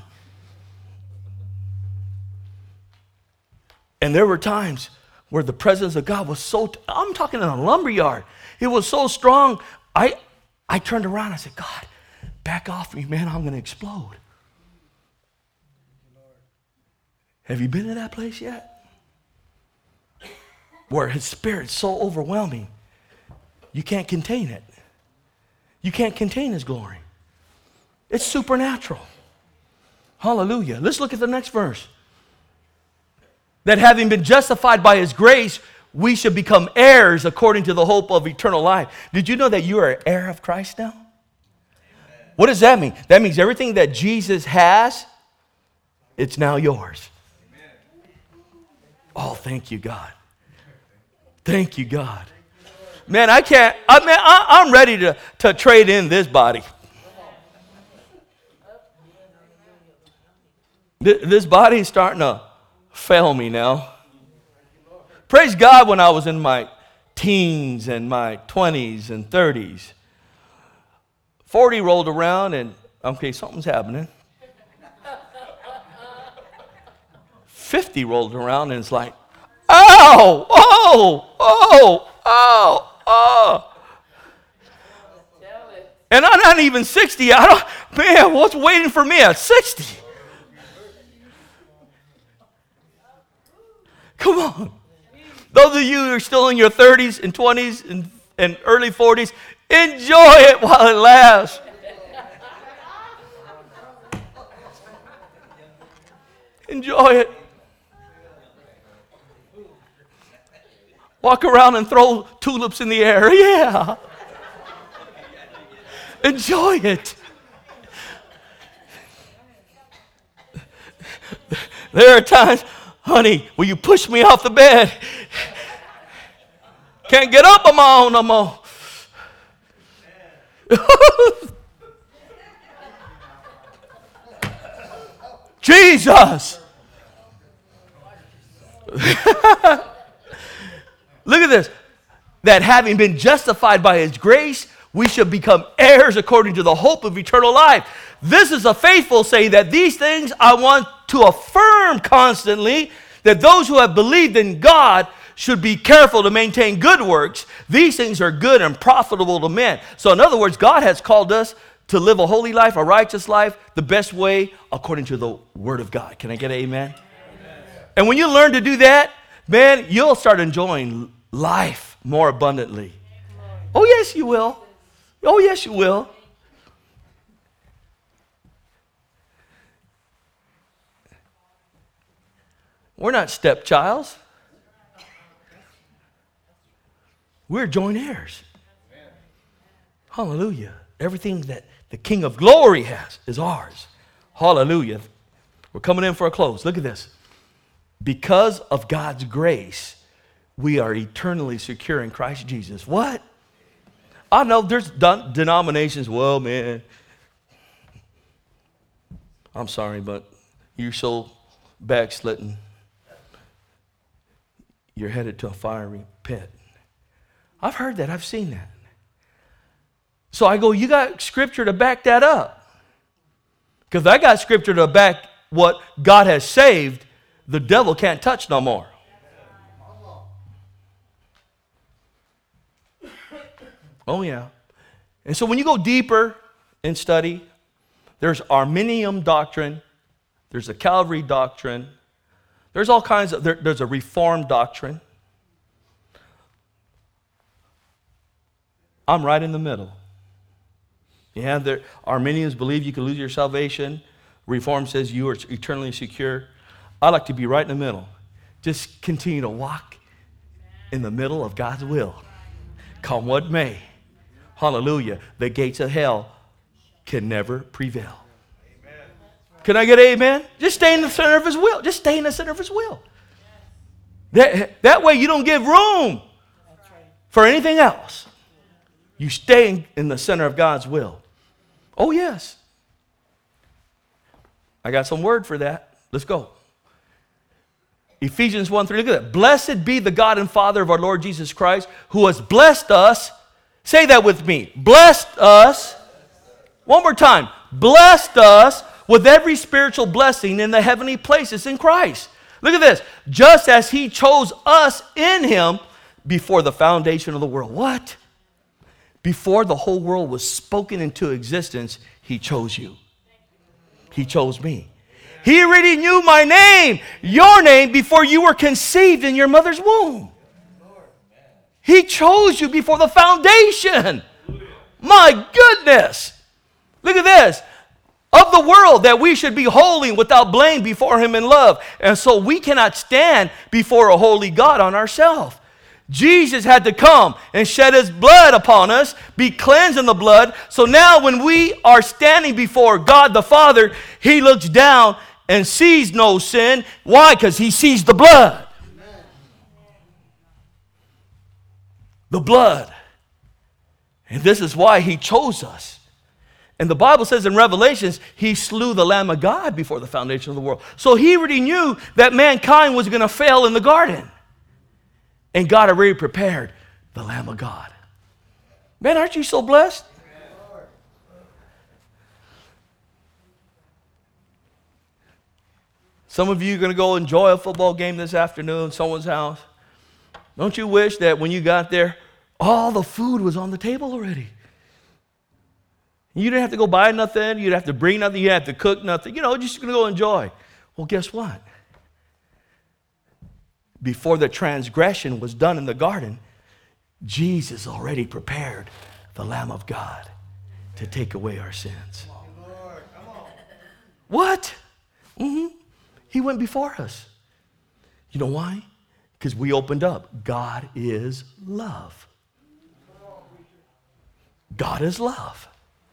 And there were times where the presence of God was I'm talking in a lumber yard. It was so strong. I turned around and I said, God, back off me, man. I'm going to explode. Have you been to that place yet? Where his spirit's so overwhelming, you can't contain it. You can't contain his glory. It's supernatural. Hallelujah. Let's look at the next verse. That having been justified by his grace, we should become heirs according to the hope of eternal life. Did you know that you are an heir of Christ now? Amen. What does that mean? That means everything that Jesus has, it's now yours. Amen. Oh, thank you, God. Thank you, God. Man, I'm ready to trade in this body. This body is starting to fail me now. Praise God, when I was in my teens and my 20s and 30s. 40 rolled around and, okay, something's happening. 50 rolled around and it's like, oh, oh, oh, oh, oh. And I'm not even 60. Man, what's waiting for me at 60? Come on. Those of you who are still in your 30s and 20s and early 40s, enjoy it while it lasts. Enjoy it. Walk around and throw tulips in the air. Yeah. Enjoy it. There are times, honey, will you push me off the bed? Can't get up on my own no more. Jesus. Look at this. That having been justified by his grace, we should become heirs according to the hope of eternal life. This is a faithful saying that these things I want to affirm constantly, that those who have believed in God should be careful to maintain good works. These things are good and profitable to men. So in other words, God has called us to live a holy life, a righteous life, the best way according to the Word of God. Can I get an amen? Amen. And when you learn to do that, man, you'll start enjoying life more abundantly. Oh, yes, you will. Oh, yes, you will. We're not stepchilds. We're joint heirs. Hallelujah. Everything that the King of Glory has is ours. Hallelujah. We're coming in for a close. Look at this. Because of God's grace, we are eternally secure in Christ Jesus. What? I know there's denominations, well, man, I'm sorry, but you're so backslidden. You're headed to a fiery pit. I've heard that. I've seen that. So I go, you got scripture to back that up. Because I got scripture to back what God has saved, the devil can't touch no more. Oh, yeah. And so when you go deeper in study, there's Arminian doctrine, there's a Calvary doctrine, there's all kinds of, there's a Reformed doctrine. I'm right in the middle. Yeah, the Arminians believe you can lose your salvation. Reform says you are eternally secure. I like to be right in the middle. Just continue to walk in the middle of God's will. Come what may. Hallelujah. The gates of hell can never prevail. Amen. Can I get an amen? Just stay in the center of His will. Just stay in the center of His will. That way you don't give room for anything else. You stay in the center of God's will. Oh, yes. I got some word for that. Let's go. Ephesians 1:3. Look at that. Blessed be the God and Father of our Lord Jesus Christ, who has blessed us. Say that with me. Blessed us. One more time. Blessed us with every spiritual blessing in the heavenly places in Christ. Look at this. Just as He chose us in Him before the foundation of the world. What? Before the whole world was spoken into existence, He chose you. He chose me. He already knew my name, your name, before you were conceived in your mother's womb. He chose you before the foundation. My goodness. Look at this. Of the world, that we should be holy and without blame before Him in love. And so we cannot stand before a holy God on ourselves. Jesus had to come and shed His blood upon us, be cleansed in the blood. So now when we are standing before God the Father, He looks down and sees no sin. Why? Because He sees the blood. Amen. The blood. And this is why He chose us. And the Bible says in Revelations, He slew the Lamb of God before the foundation of the world. So He already knew that mankind was going to fail in the garden. And God already prepared the Lamb of God. Man, aren't you so blessed? Some of you are going to go enjoy a football game this afternoon, someone's house. Don't you wish that when you got there, all the food was on the table already? You didn't have to go buy nothing. You didn't have to bring nothing. You didn't have to cook nothing. Just going to go enjoy. Well, guess what? Before the transgression was done in the garden, Jesus already prepared the Lamb of God to take away our sins. What? Mm-hmm. He went before us. You know why? Because we opened up. God is love. God is love.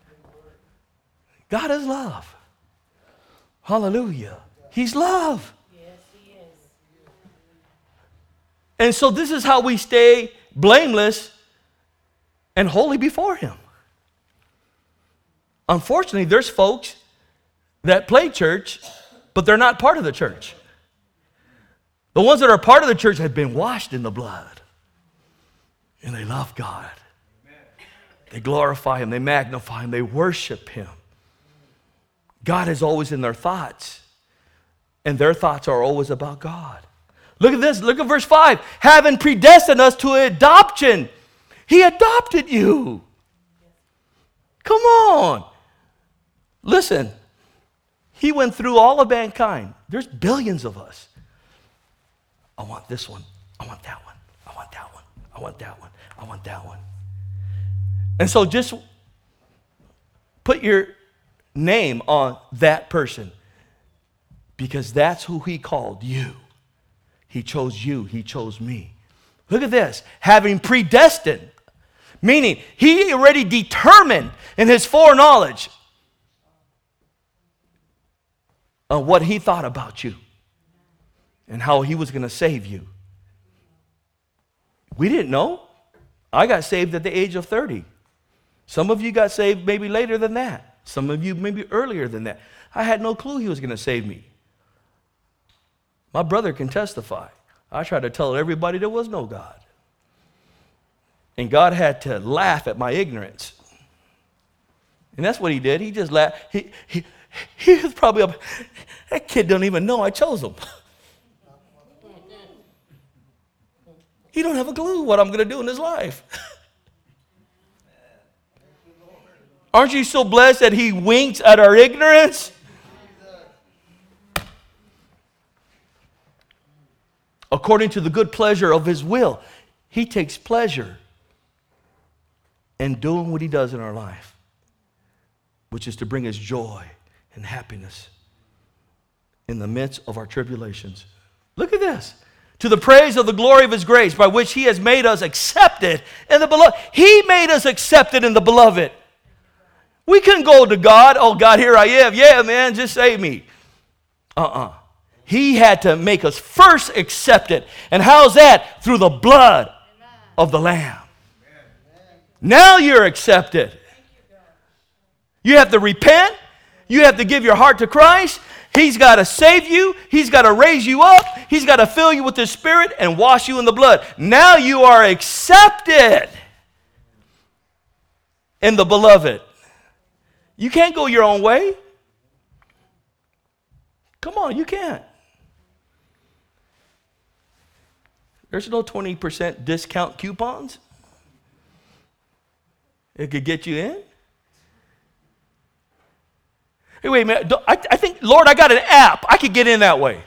God is love. Hallelujah. He's love. Yes, He is. And so this is how we stay blameless and holy before Him. Unfortunately, there's folks that play church, but they're not part of the church. The ones that are part of the church have been washed in the blood. And they love God. They glorify Him. They magnify Him. They worship Him. God is always in their thoughts. And their thoughts are always about God. Look at this. Look at verse 5. Having predestined us to adoption. He adopted you. Come on. Listen. He went through all of mankind. There's billions of us. I want this one. I want that one. I want that one. I want that one. I want that one. And so just put your name on that person, because that's who he called, you. He chose you. He chose me. Look at this. Having predestined, meaning he already determined in his foreknowledge on what he thought about you and how he was going to save you. We didn't know. I got saved at the age of 30. Some of you got saved maybe later than that. Some of you maybe earlier than that. I had no clue he was going to save me. My brother can testify. I tried to tell everybody there was no God. And God had to laugh at my ignorance. And that's what he did. He just laughed. He was probably up. That kid don't even know I chose him. He don't have a clue what I'm going to do in his life. Aren't you so blessed that he winks at our ignorance? According to the good pleasure of his will. He takes pleasure in doing what he does in our life, which is to bring us joy and happiness in the midst of our tribulations. Look at this. To the praise of the glory of his grace, by which he has made us accepted in the beloved. He made us accepted in the beloved. We couldn't go to God, oh God, here I am. Yeah, man, just save me. He had to make us first accepted. And how's that? Through the blood of the Lamb. Now you're accepted. You have to repent. You have to give your heart to Christ. He's got to save you. He's got to raise you up. He's got to fill you with the Spirit and wash you in the blood. Now you are accepted in the beloved. You can't go your own way. Come on, you can't. There's no 20% discount coupons. It could get you in. Hey, wait a minute. I think, Lord, I got an app. I could get in that way.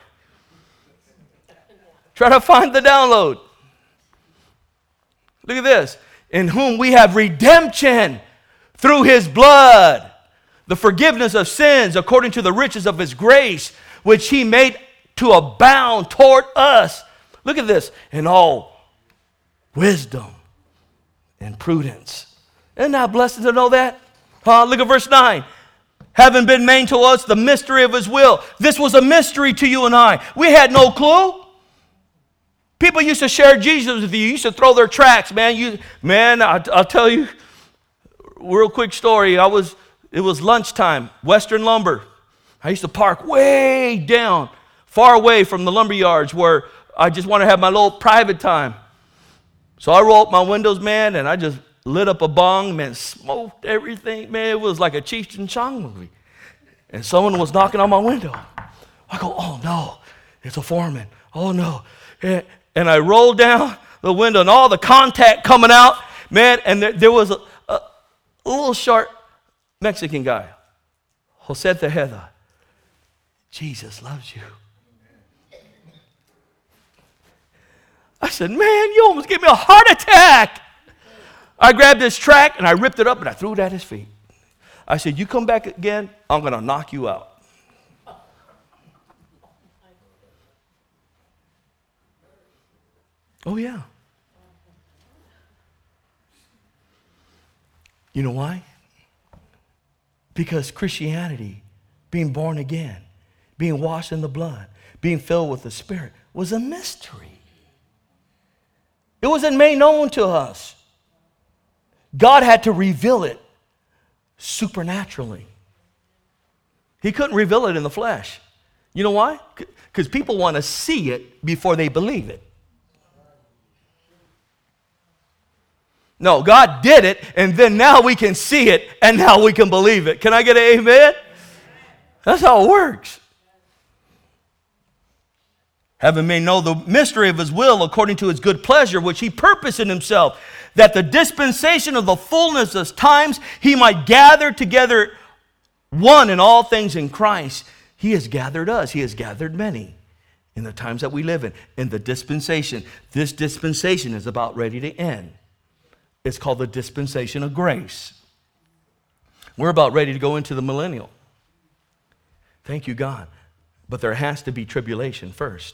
Try to find the download. Look at this. In whom we have redemption through his blood, the forgiveness of sins according to the riches of his grace, which he made to abound toward us. Look at this. In all wisdom and prudence. Isn't that blessed to know that? Look at verse 9. Having been made to us the mystery of his will. This was a mystery to you and I. We had no clue. People used to share Jesus with you. You used to throw their tracts, man. I'll tell you a real quick story. It was lunchtime, Western Lumber. I used to park way down, far away from the lumber yards where I just want to have my little private time. So I rolled up my windows, man, and I just lit up a bong, man, smoked everything. Man, it was like a Cheech and Chong movie. And someone was knocking on my window. I go, oh no, it's a foreman. Oh no. And I rolled down the window and all the contact coming out, man, and there was a little short Mexican guy, Jose Tejeda. Jesus loves you. I said, man, you almost gave me a heart attack. I grabbed this tract and I ripped it up and I threw it at his feet. I said, you come back again, I'm going to knock you out. Oh, yeah. You know why? Because Christianity, being born again, being washed in the blood, being filled with the Spirit, was a mystery. It wasn't made known to us. God had to reveal it supernaturally. He couldn't reveal it in the flesh. You know why? Because people want to see it before they believe it. No, God did it, and then now we can see it, and now we can believe it. Can I get an amen? That's how it works. Having made known the mystery of his will according to his good pleasure, which he purposed in himself, that the dispensation of the fullness of times he might gather together one in all things in Christ. He has gathered us. He has gathered many in the times that we live in the dispensation. This dispensation is about ready to end. It's called the dispensation of grace. We're about ready to go into the millennial. Thank you, God. But there has to be tribulation first.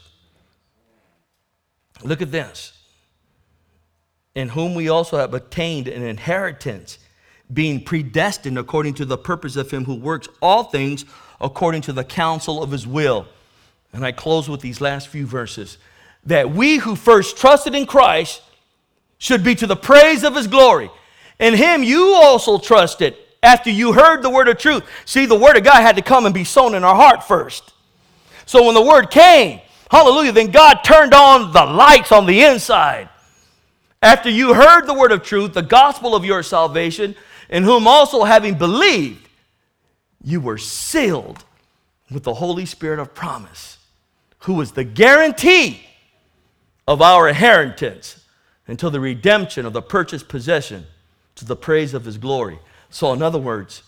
Look at this. In whom we also have obtained an inheritance, being predestined according to the purpose of him who works all things according to the counsel of his will. And I close with these last few verses. That we who first trusted in Christ should be to the praise of his glory. In him you also trusted after you heard the word of truth. See, the word of God had to come and be sown in our heart first. So when the word came, hallelujah, then God turned on the lights on the inside. After you heard the word of truth, the gospel of your salvation, in whom also having believed, you were sealed with the Holy Spirit of promise, who is the guarantee of our inheritance until the redemption of the purchased possession to the praise of his glory. So in other words,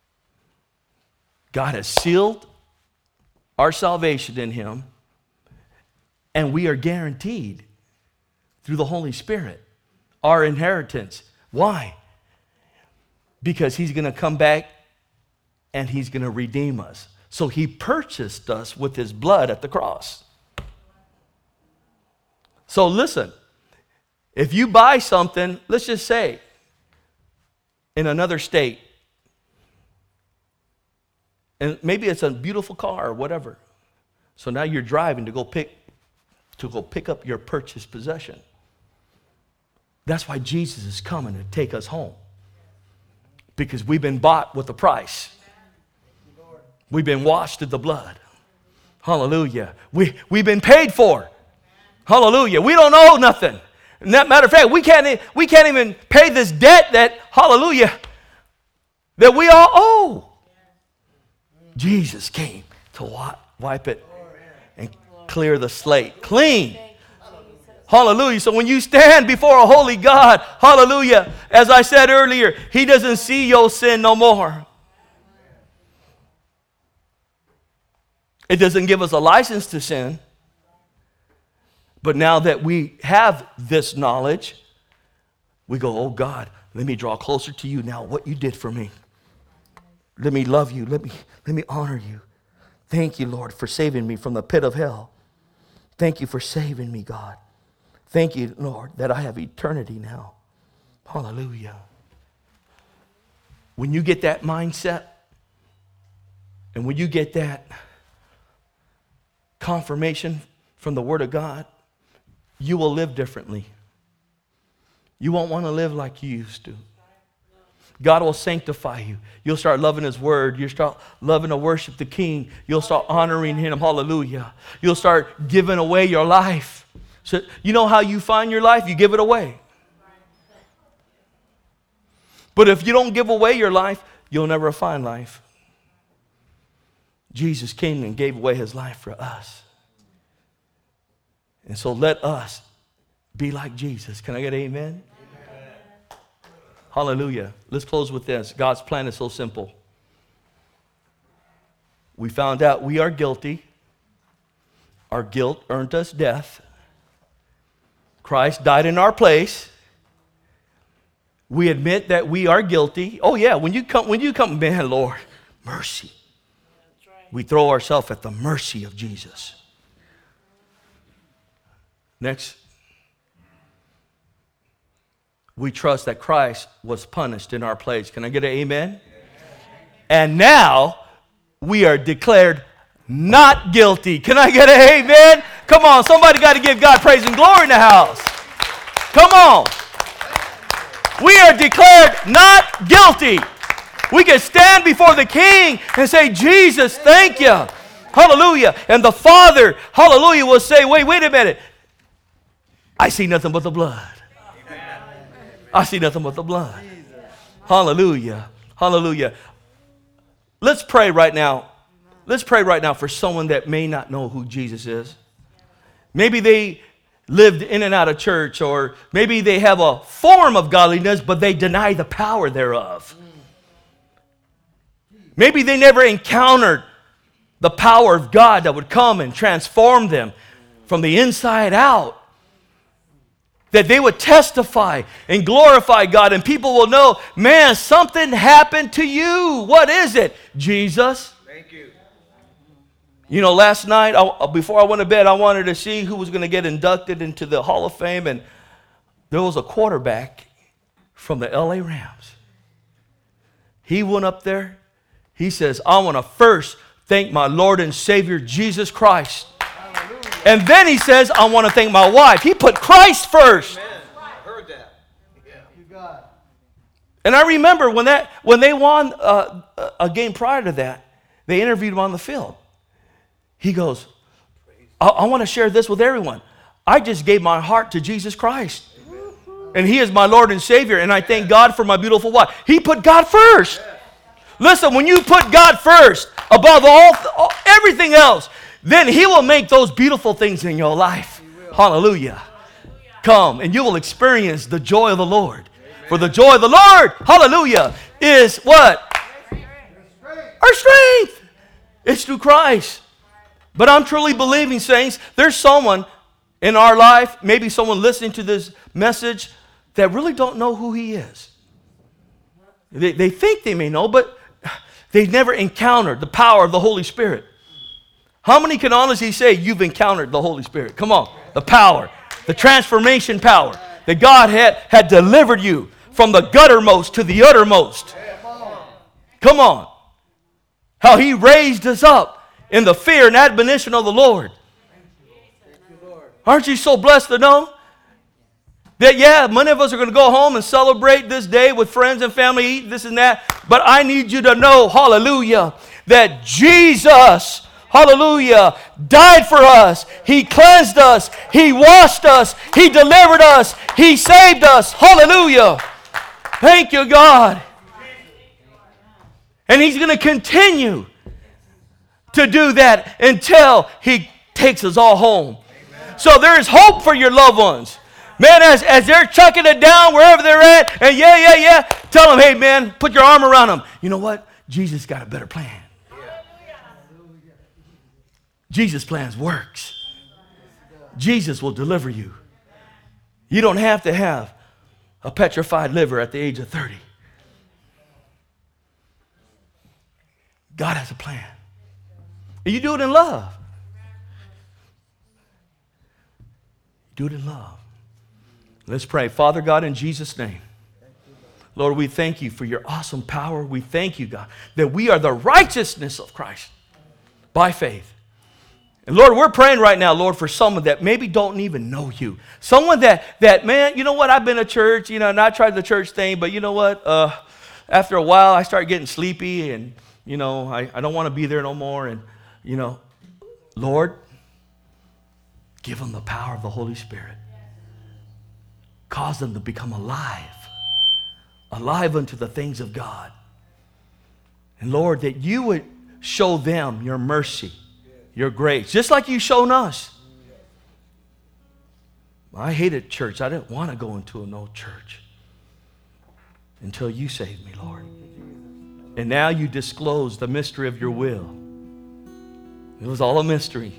God has sealed our salvation in him, and we are guaranteed through the Holy Spirit our inheritance. Why? Because he's going to come back and he's going to redeem us. So he purchased us with his blood at the cross. So listen, if you buy something, let's just say, in another state, and maybe it's a beautiful car or whatever. So now you're driving to go pick up your purchased possession. That's why Jesus is coming to take us home. Because we've been bought with a price. We've been washed in the blood. Hallelujah. We've been paid for. Hallelujah. We don't owe nothing. And that matter of fact, we can't even pay this debt that, hallelujah, that we all owe. Jesus came to wipe it and clear the slate clean. Hallelujah. So when you stand before a holy God, hallelujah, as I said earlier, he doesn't see your sin no more. It doesn't give us a license to sin. But now that we have this knowledge, we go, oh God, let me draw closer to you now, what you did for me. Let me love you. Let me honor you. Thank you, Lord, for saving me from the pit of hell. Thank you for saving me, God. Thank you, Lord, that I have eternity now. Hallelujah. When you get that mindset, and when you get that confirmation from the Word of God, you will live differently. You won't want to live like you used to. God will sanctify you. You'll start loving his word. You'll start loving to worship the King. You'll start honoring him. Hallelujah. You'll start giving away your life. So you know how you find your life? You give it away. But if you don't give away your life, you'll never find life. Jesus came and gave away his life for us. And so let us be like Jesus. Can I get amen? Hallelujah. Let's close with this. God's plan is so simple. We found out we are guilty. Our guilt earned us death. Christ died in our place. We admit that we are guilty. Oh yeah, when you come, man, Lord, mercy. That's right. We throw ourselves at the mercy of Jesus. Next. We trust that Christ was punished in our place. Can I get an amen? Amen. And now we are declared not guilty. Can I get an amen? Come on, somebody got to give God praise and glory in the house. Come on. We are declared not guilty. We can stand before the King and say, Jesus, thank you. Hallelujah. And the Father, hallelujah, will say, wait a minute. I see nothing but the blood. I see nothing but the blood. Hallelujah. Hallelujah. Let's pray right now. Let's pray right now for someone that may not know who Jesus is. Maybe they lived in and out of church, or maybe they have a form of godliness, but they deny the power thereof. Maybe they never encountered the power of God that would come and transform them from the inside out. That they would testify and glorify God, and people will know, man, something happened to you. What is it? Jesus. Thank you. You know, last night, before I went to bed, I wanted to see who was going to get inducted into the Hall of Fame, and there was a quarterback from the LA Rams. He went up there. He says, I want to first thank my Lord and Savior, Jesus Christ. And then he says, I want to thank my wife. He put Christ first. Amen. I heard that. Yeah. You got it. And I remember when they won a game prior to that, they interviewed him on the field. He goes, I want to share this with everyone. I just gave my heart to Jesus Christ. And He is my Lord and Savior. And I thank God for my beautiful wife. He put God first. Listen, when you put God first above everything else, then He will make those beautiful things in your life. Hallelujah. Come, and you will experience the joy of the Lord. For the joy of the Lord, hallelujah, is what? Our strength. It's through Christ. But I'm truly believing, saints, there's someone in our life, maybe someone listening to this message, that really don't know who He is. They think they may know, but they've never encountered the power of the Holy Spirit. How many can honestly say you've encountered the Holy Spirit? Come on. The power, the transformation power that God had delivered you from the guttermost to the uttermost. Come on. How He raised us up in the fear and admonition of the Lord. Aren't you so blessed to know that, yeah, many of us are going to go home and celebrate this day with friends and family, eat this and that. But I need you to know, hallelujah, that Jesus, hallelujah, died for us. He cleansed us. He washed us. He delivered us. He saved us. Hallelujah. Thank you, God. And He's going to continue to do that until He takes us all home. So there is hope for your loved ones. Man, as they're chucking it down wherever they're at, and yeah, tell them, hey, man, put your arm around them. You know what? Jesus got a better plan. Jesus' plans works. Jesus will deliver you. You don't have to have a petrified liver at the age of 30. God has a plan. And you do it in love. Do it in love. Let's pray. Father God, in Jesus' name. Lord, we thank You for Your awesome power. We thank You, God, that we are the righteousness of Christ by faith. And Lord, we're praying right now, Lord, for someone that maybe don't even know You. Someone that man, you know what, I've been to church, and I tried the church thing, but you know what, after a while I start getting sleepy, and, I don't want to be there no more, and, Lord, give them the power of the Holy Spirit. Cause them to become alive unto the things of God. And Lord, that You would show them Your mercy, Your grace, just like You've shown us. I hated church. I didn't want to go into no church until You saved me, Lord. And now You disclosed the mystery of Your will. It was all a mystery.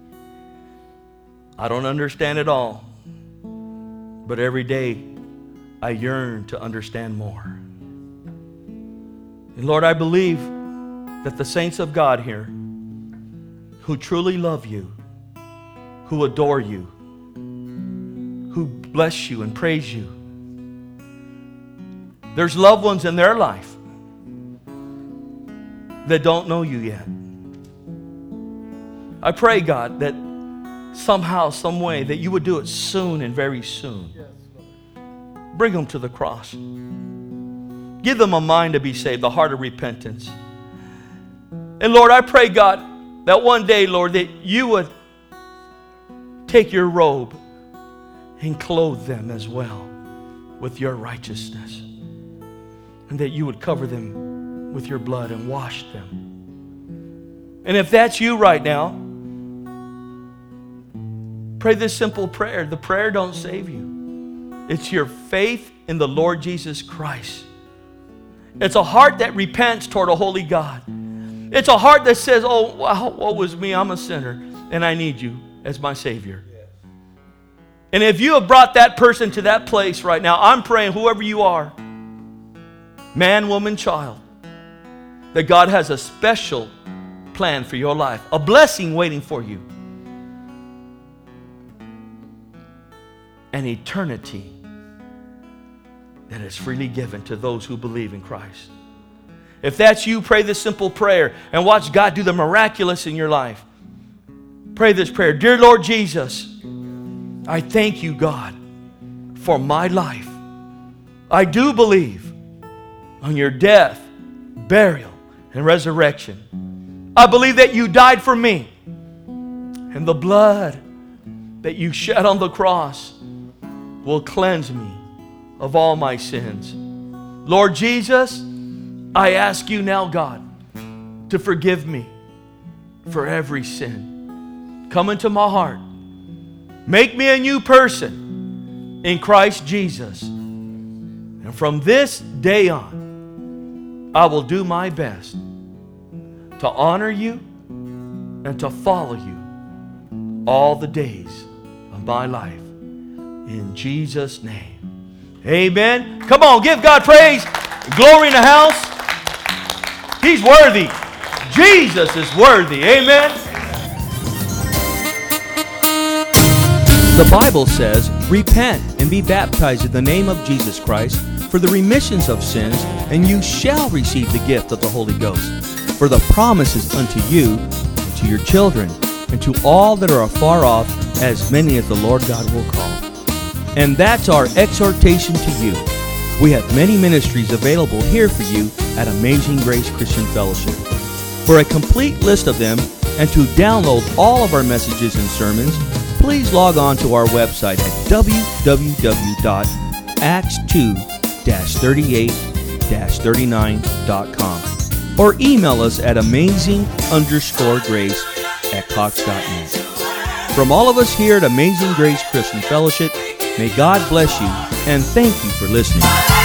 I don't understand it all. But every day, I yearn to understand more. And Lord, I believe that the saints of God here, who truly love You, who adore You, who bless You and praise You, there's loved ones in their life that don't know You yet. I pray, God, that somehow, some way, that You would do it soon and very soon. Bring them to the cross. Give them a mind to be saved, the heart of repentance. And Lord, I pray, God, that one day, Lord, that You would take Your robe and clothe them as well with Your righteousness. And that You would cover them with Your blood and wash them. And if that's you right now, pray this simple prayer. The prayer don't save you. It's your faith in the Lord Jesus Christ. It's a heart that repents toward a holy God. It's a heart that says, oh, wow, woe is me, I'm a sinner, and I need you as my Savior. And if you have brought that person to that place right now, I'm praying, whoever you are, man, woman, child, that God has a special plan for your life, a blessing waiting for you, an eternity that is freely given to those who believe in Christ. If that's you, pray this simple prayer and watch God do the miraculous in your life. Pray this prayer. Dear Lord Jesus, I thank you, God, for my life. I do believe on your death, burial, and resurrection. I believe that you died for me, and the blood that you shed on the cross will cleanse me of all my sins. Lord Jesus, I ask you now, God, to forgive me for every sin. Come into my heart. Make me a new person in Christ Jesus. And from this day on, I will do my best to honor you and to follow you all the days of my life. In Jesus' name. Amen. Come on, give God praise. Glory in the house. He's worthy. Jesus is worthy. Amen. The Bible says, repent and be baptized in the name of Jesus Christ for the remissions of sins, and you shall receive the gift of the Holy Ghost. For the promise is unto you, and to your children, and to all that are afar off, as many as the Lord God will call. And that's our exhortation to you. We have many ministries available here for you at Amazing Grace Christian Fellowship. For a complete list of them and to download all of our messages and sermons, please log on to our website at www.acts2-38-39.com or email us at amazing_grace@cox.net. From all of us here at Amazing Grace Christian Fellowship, may God bless you, and thank you for listening.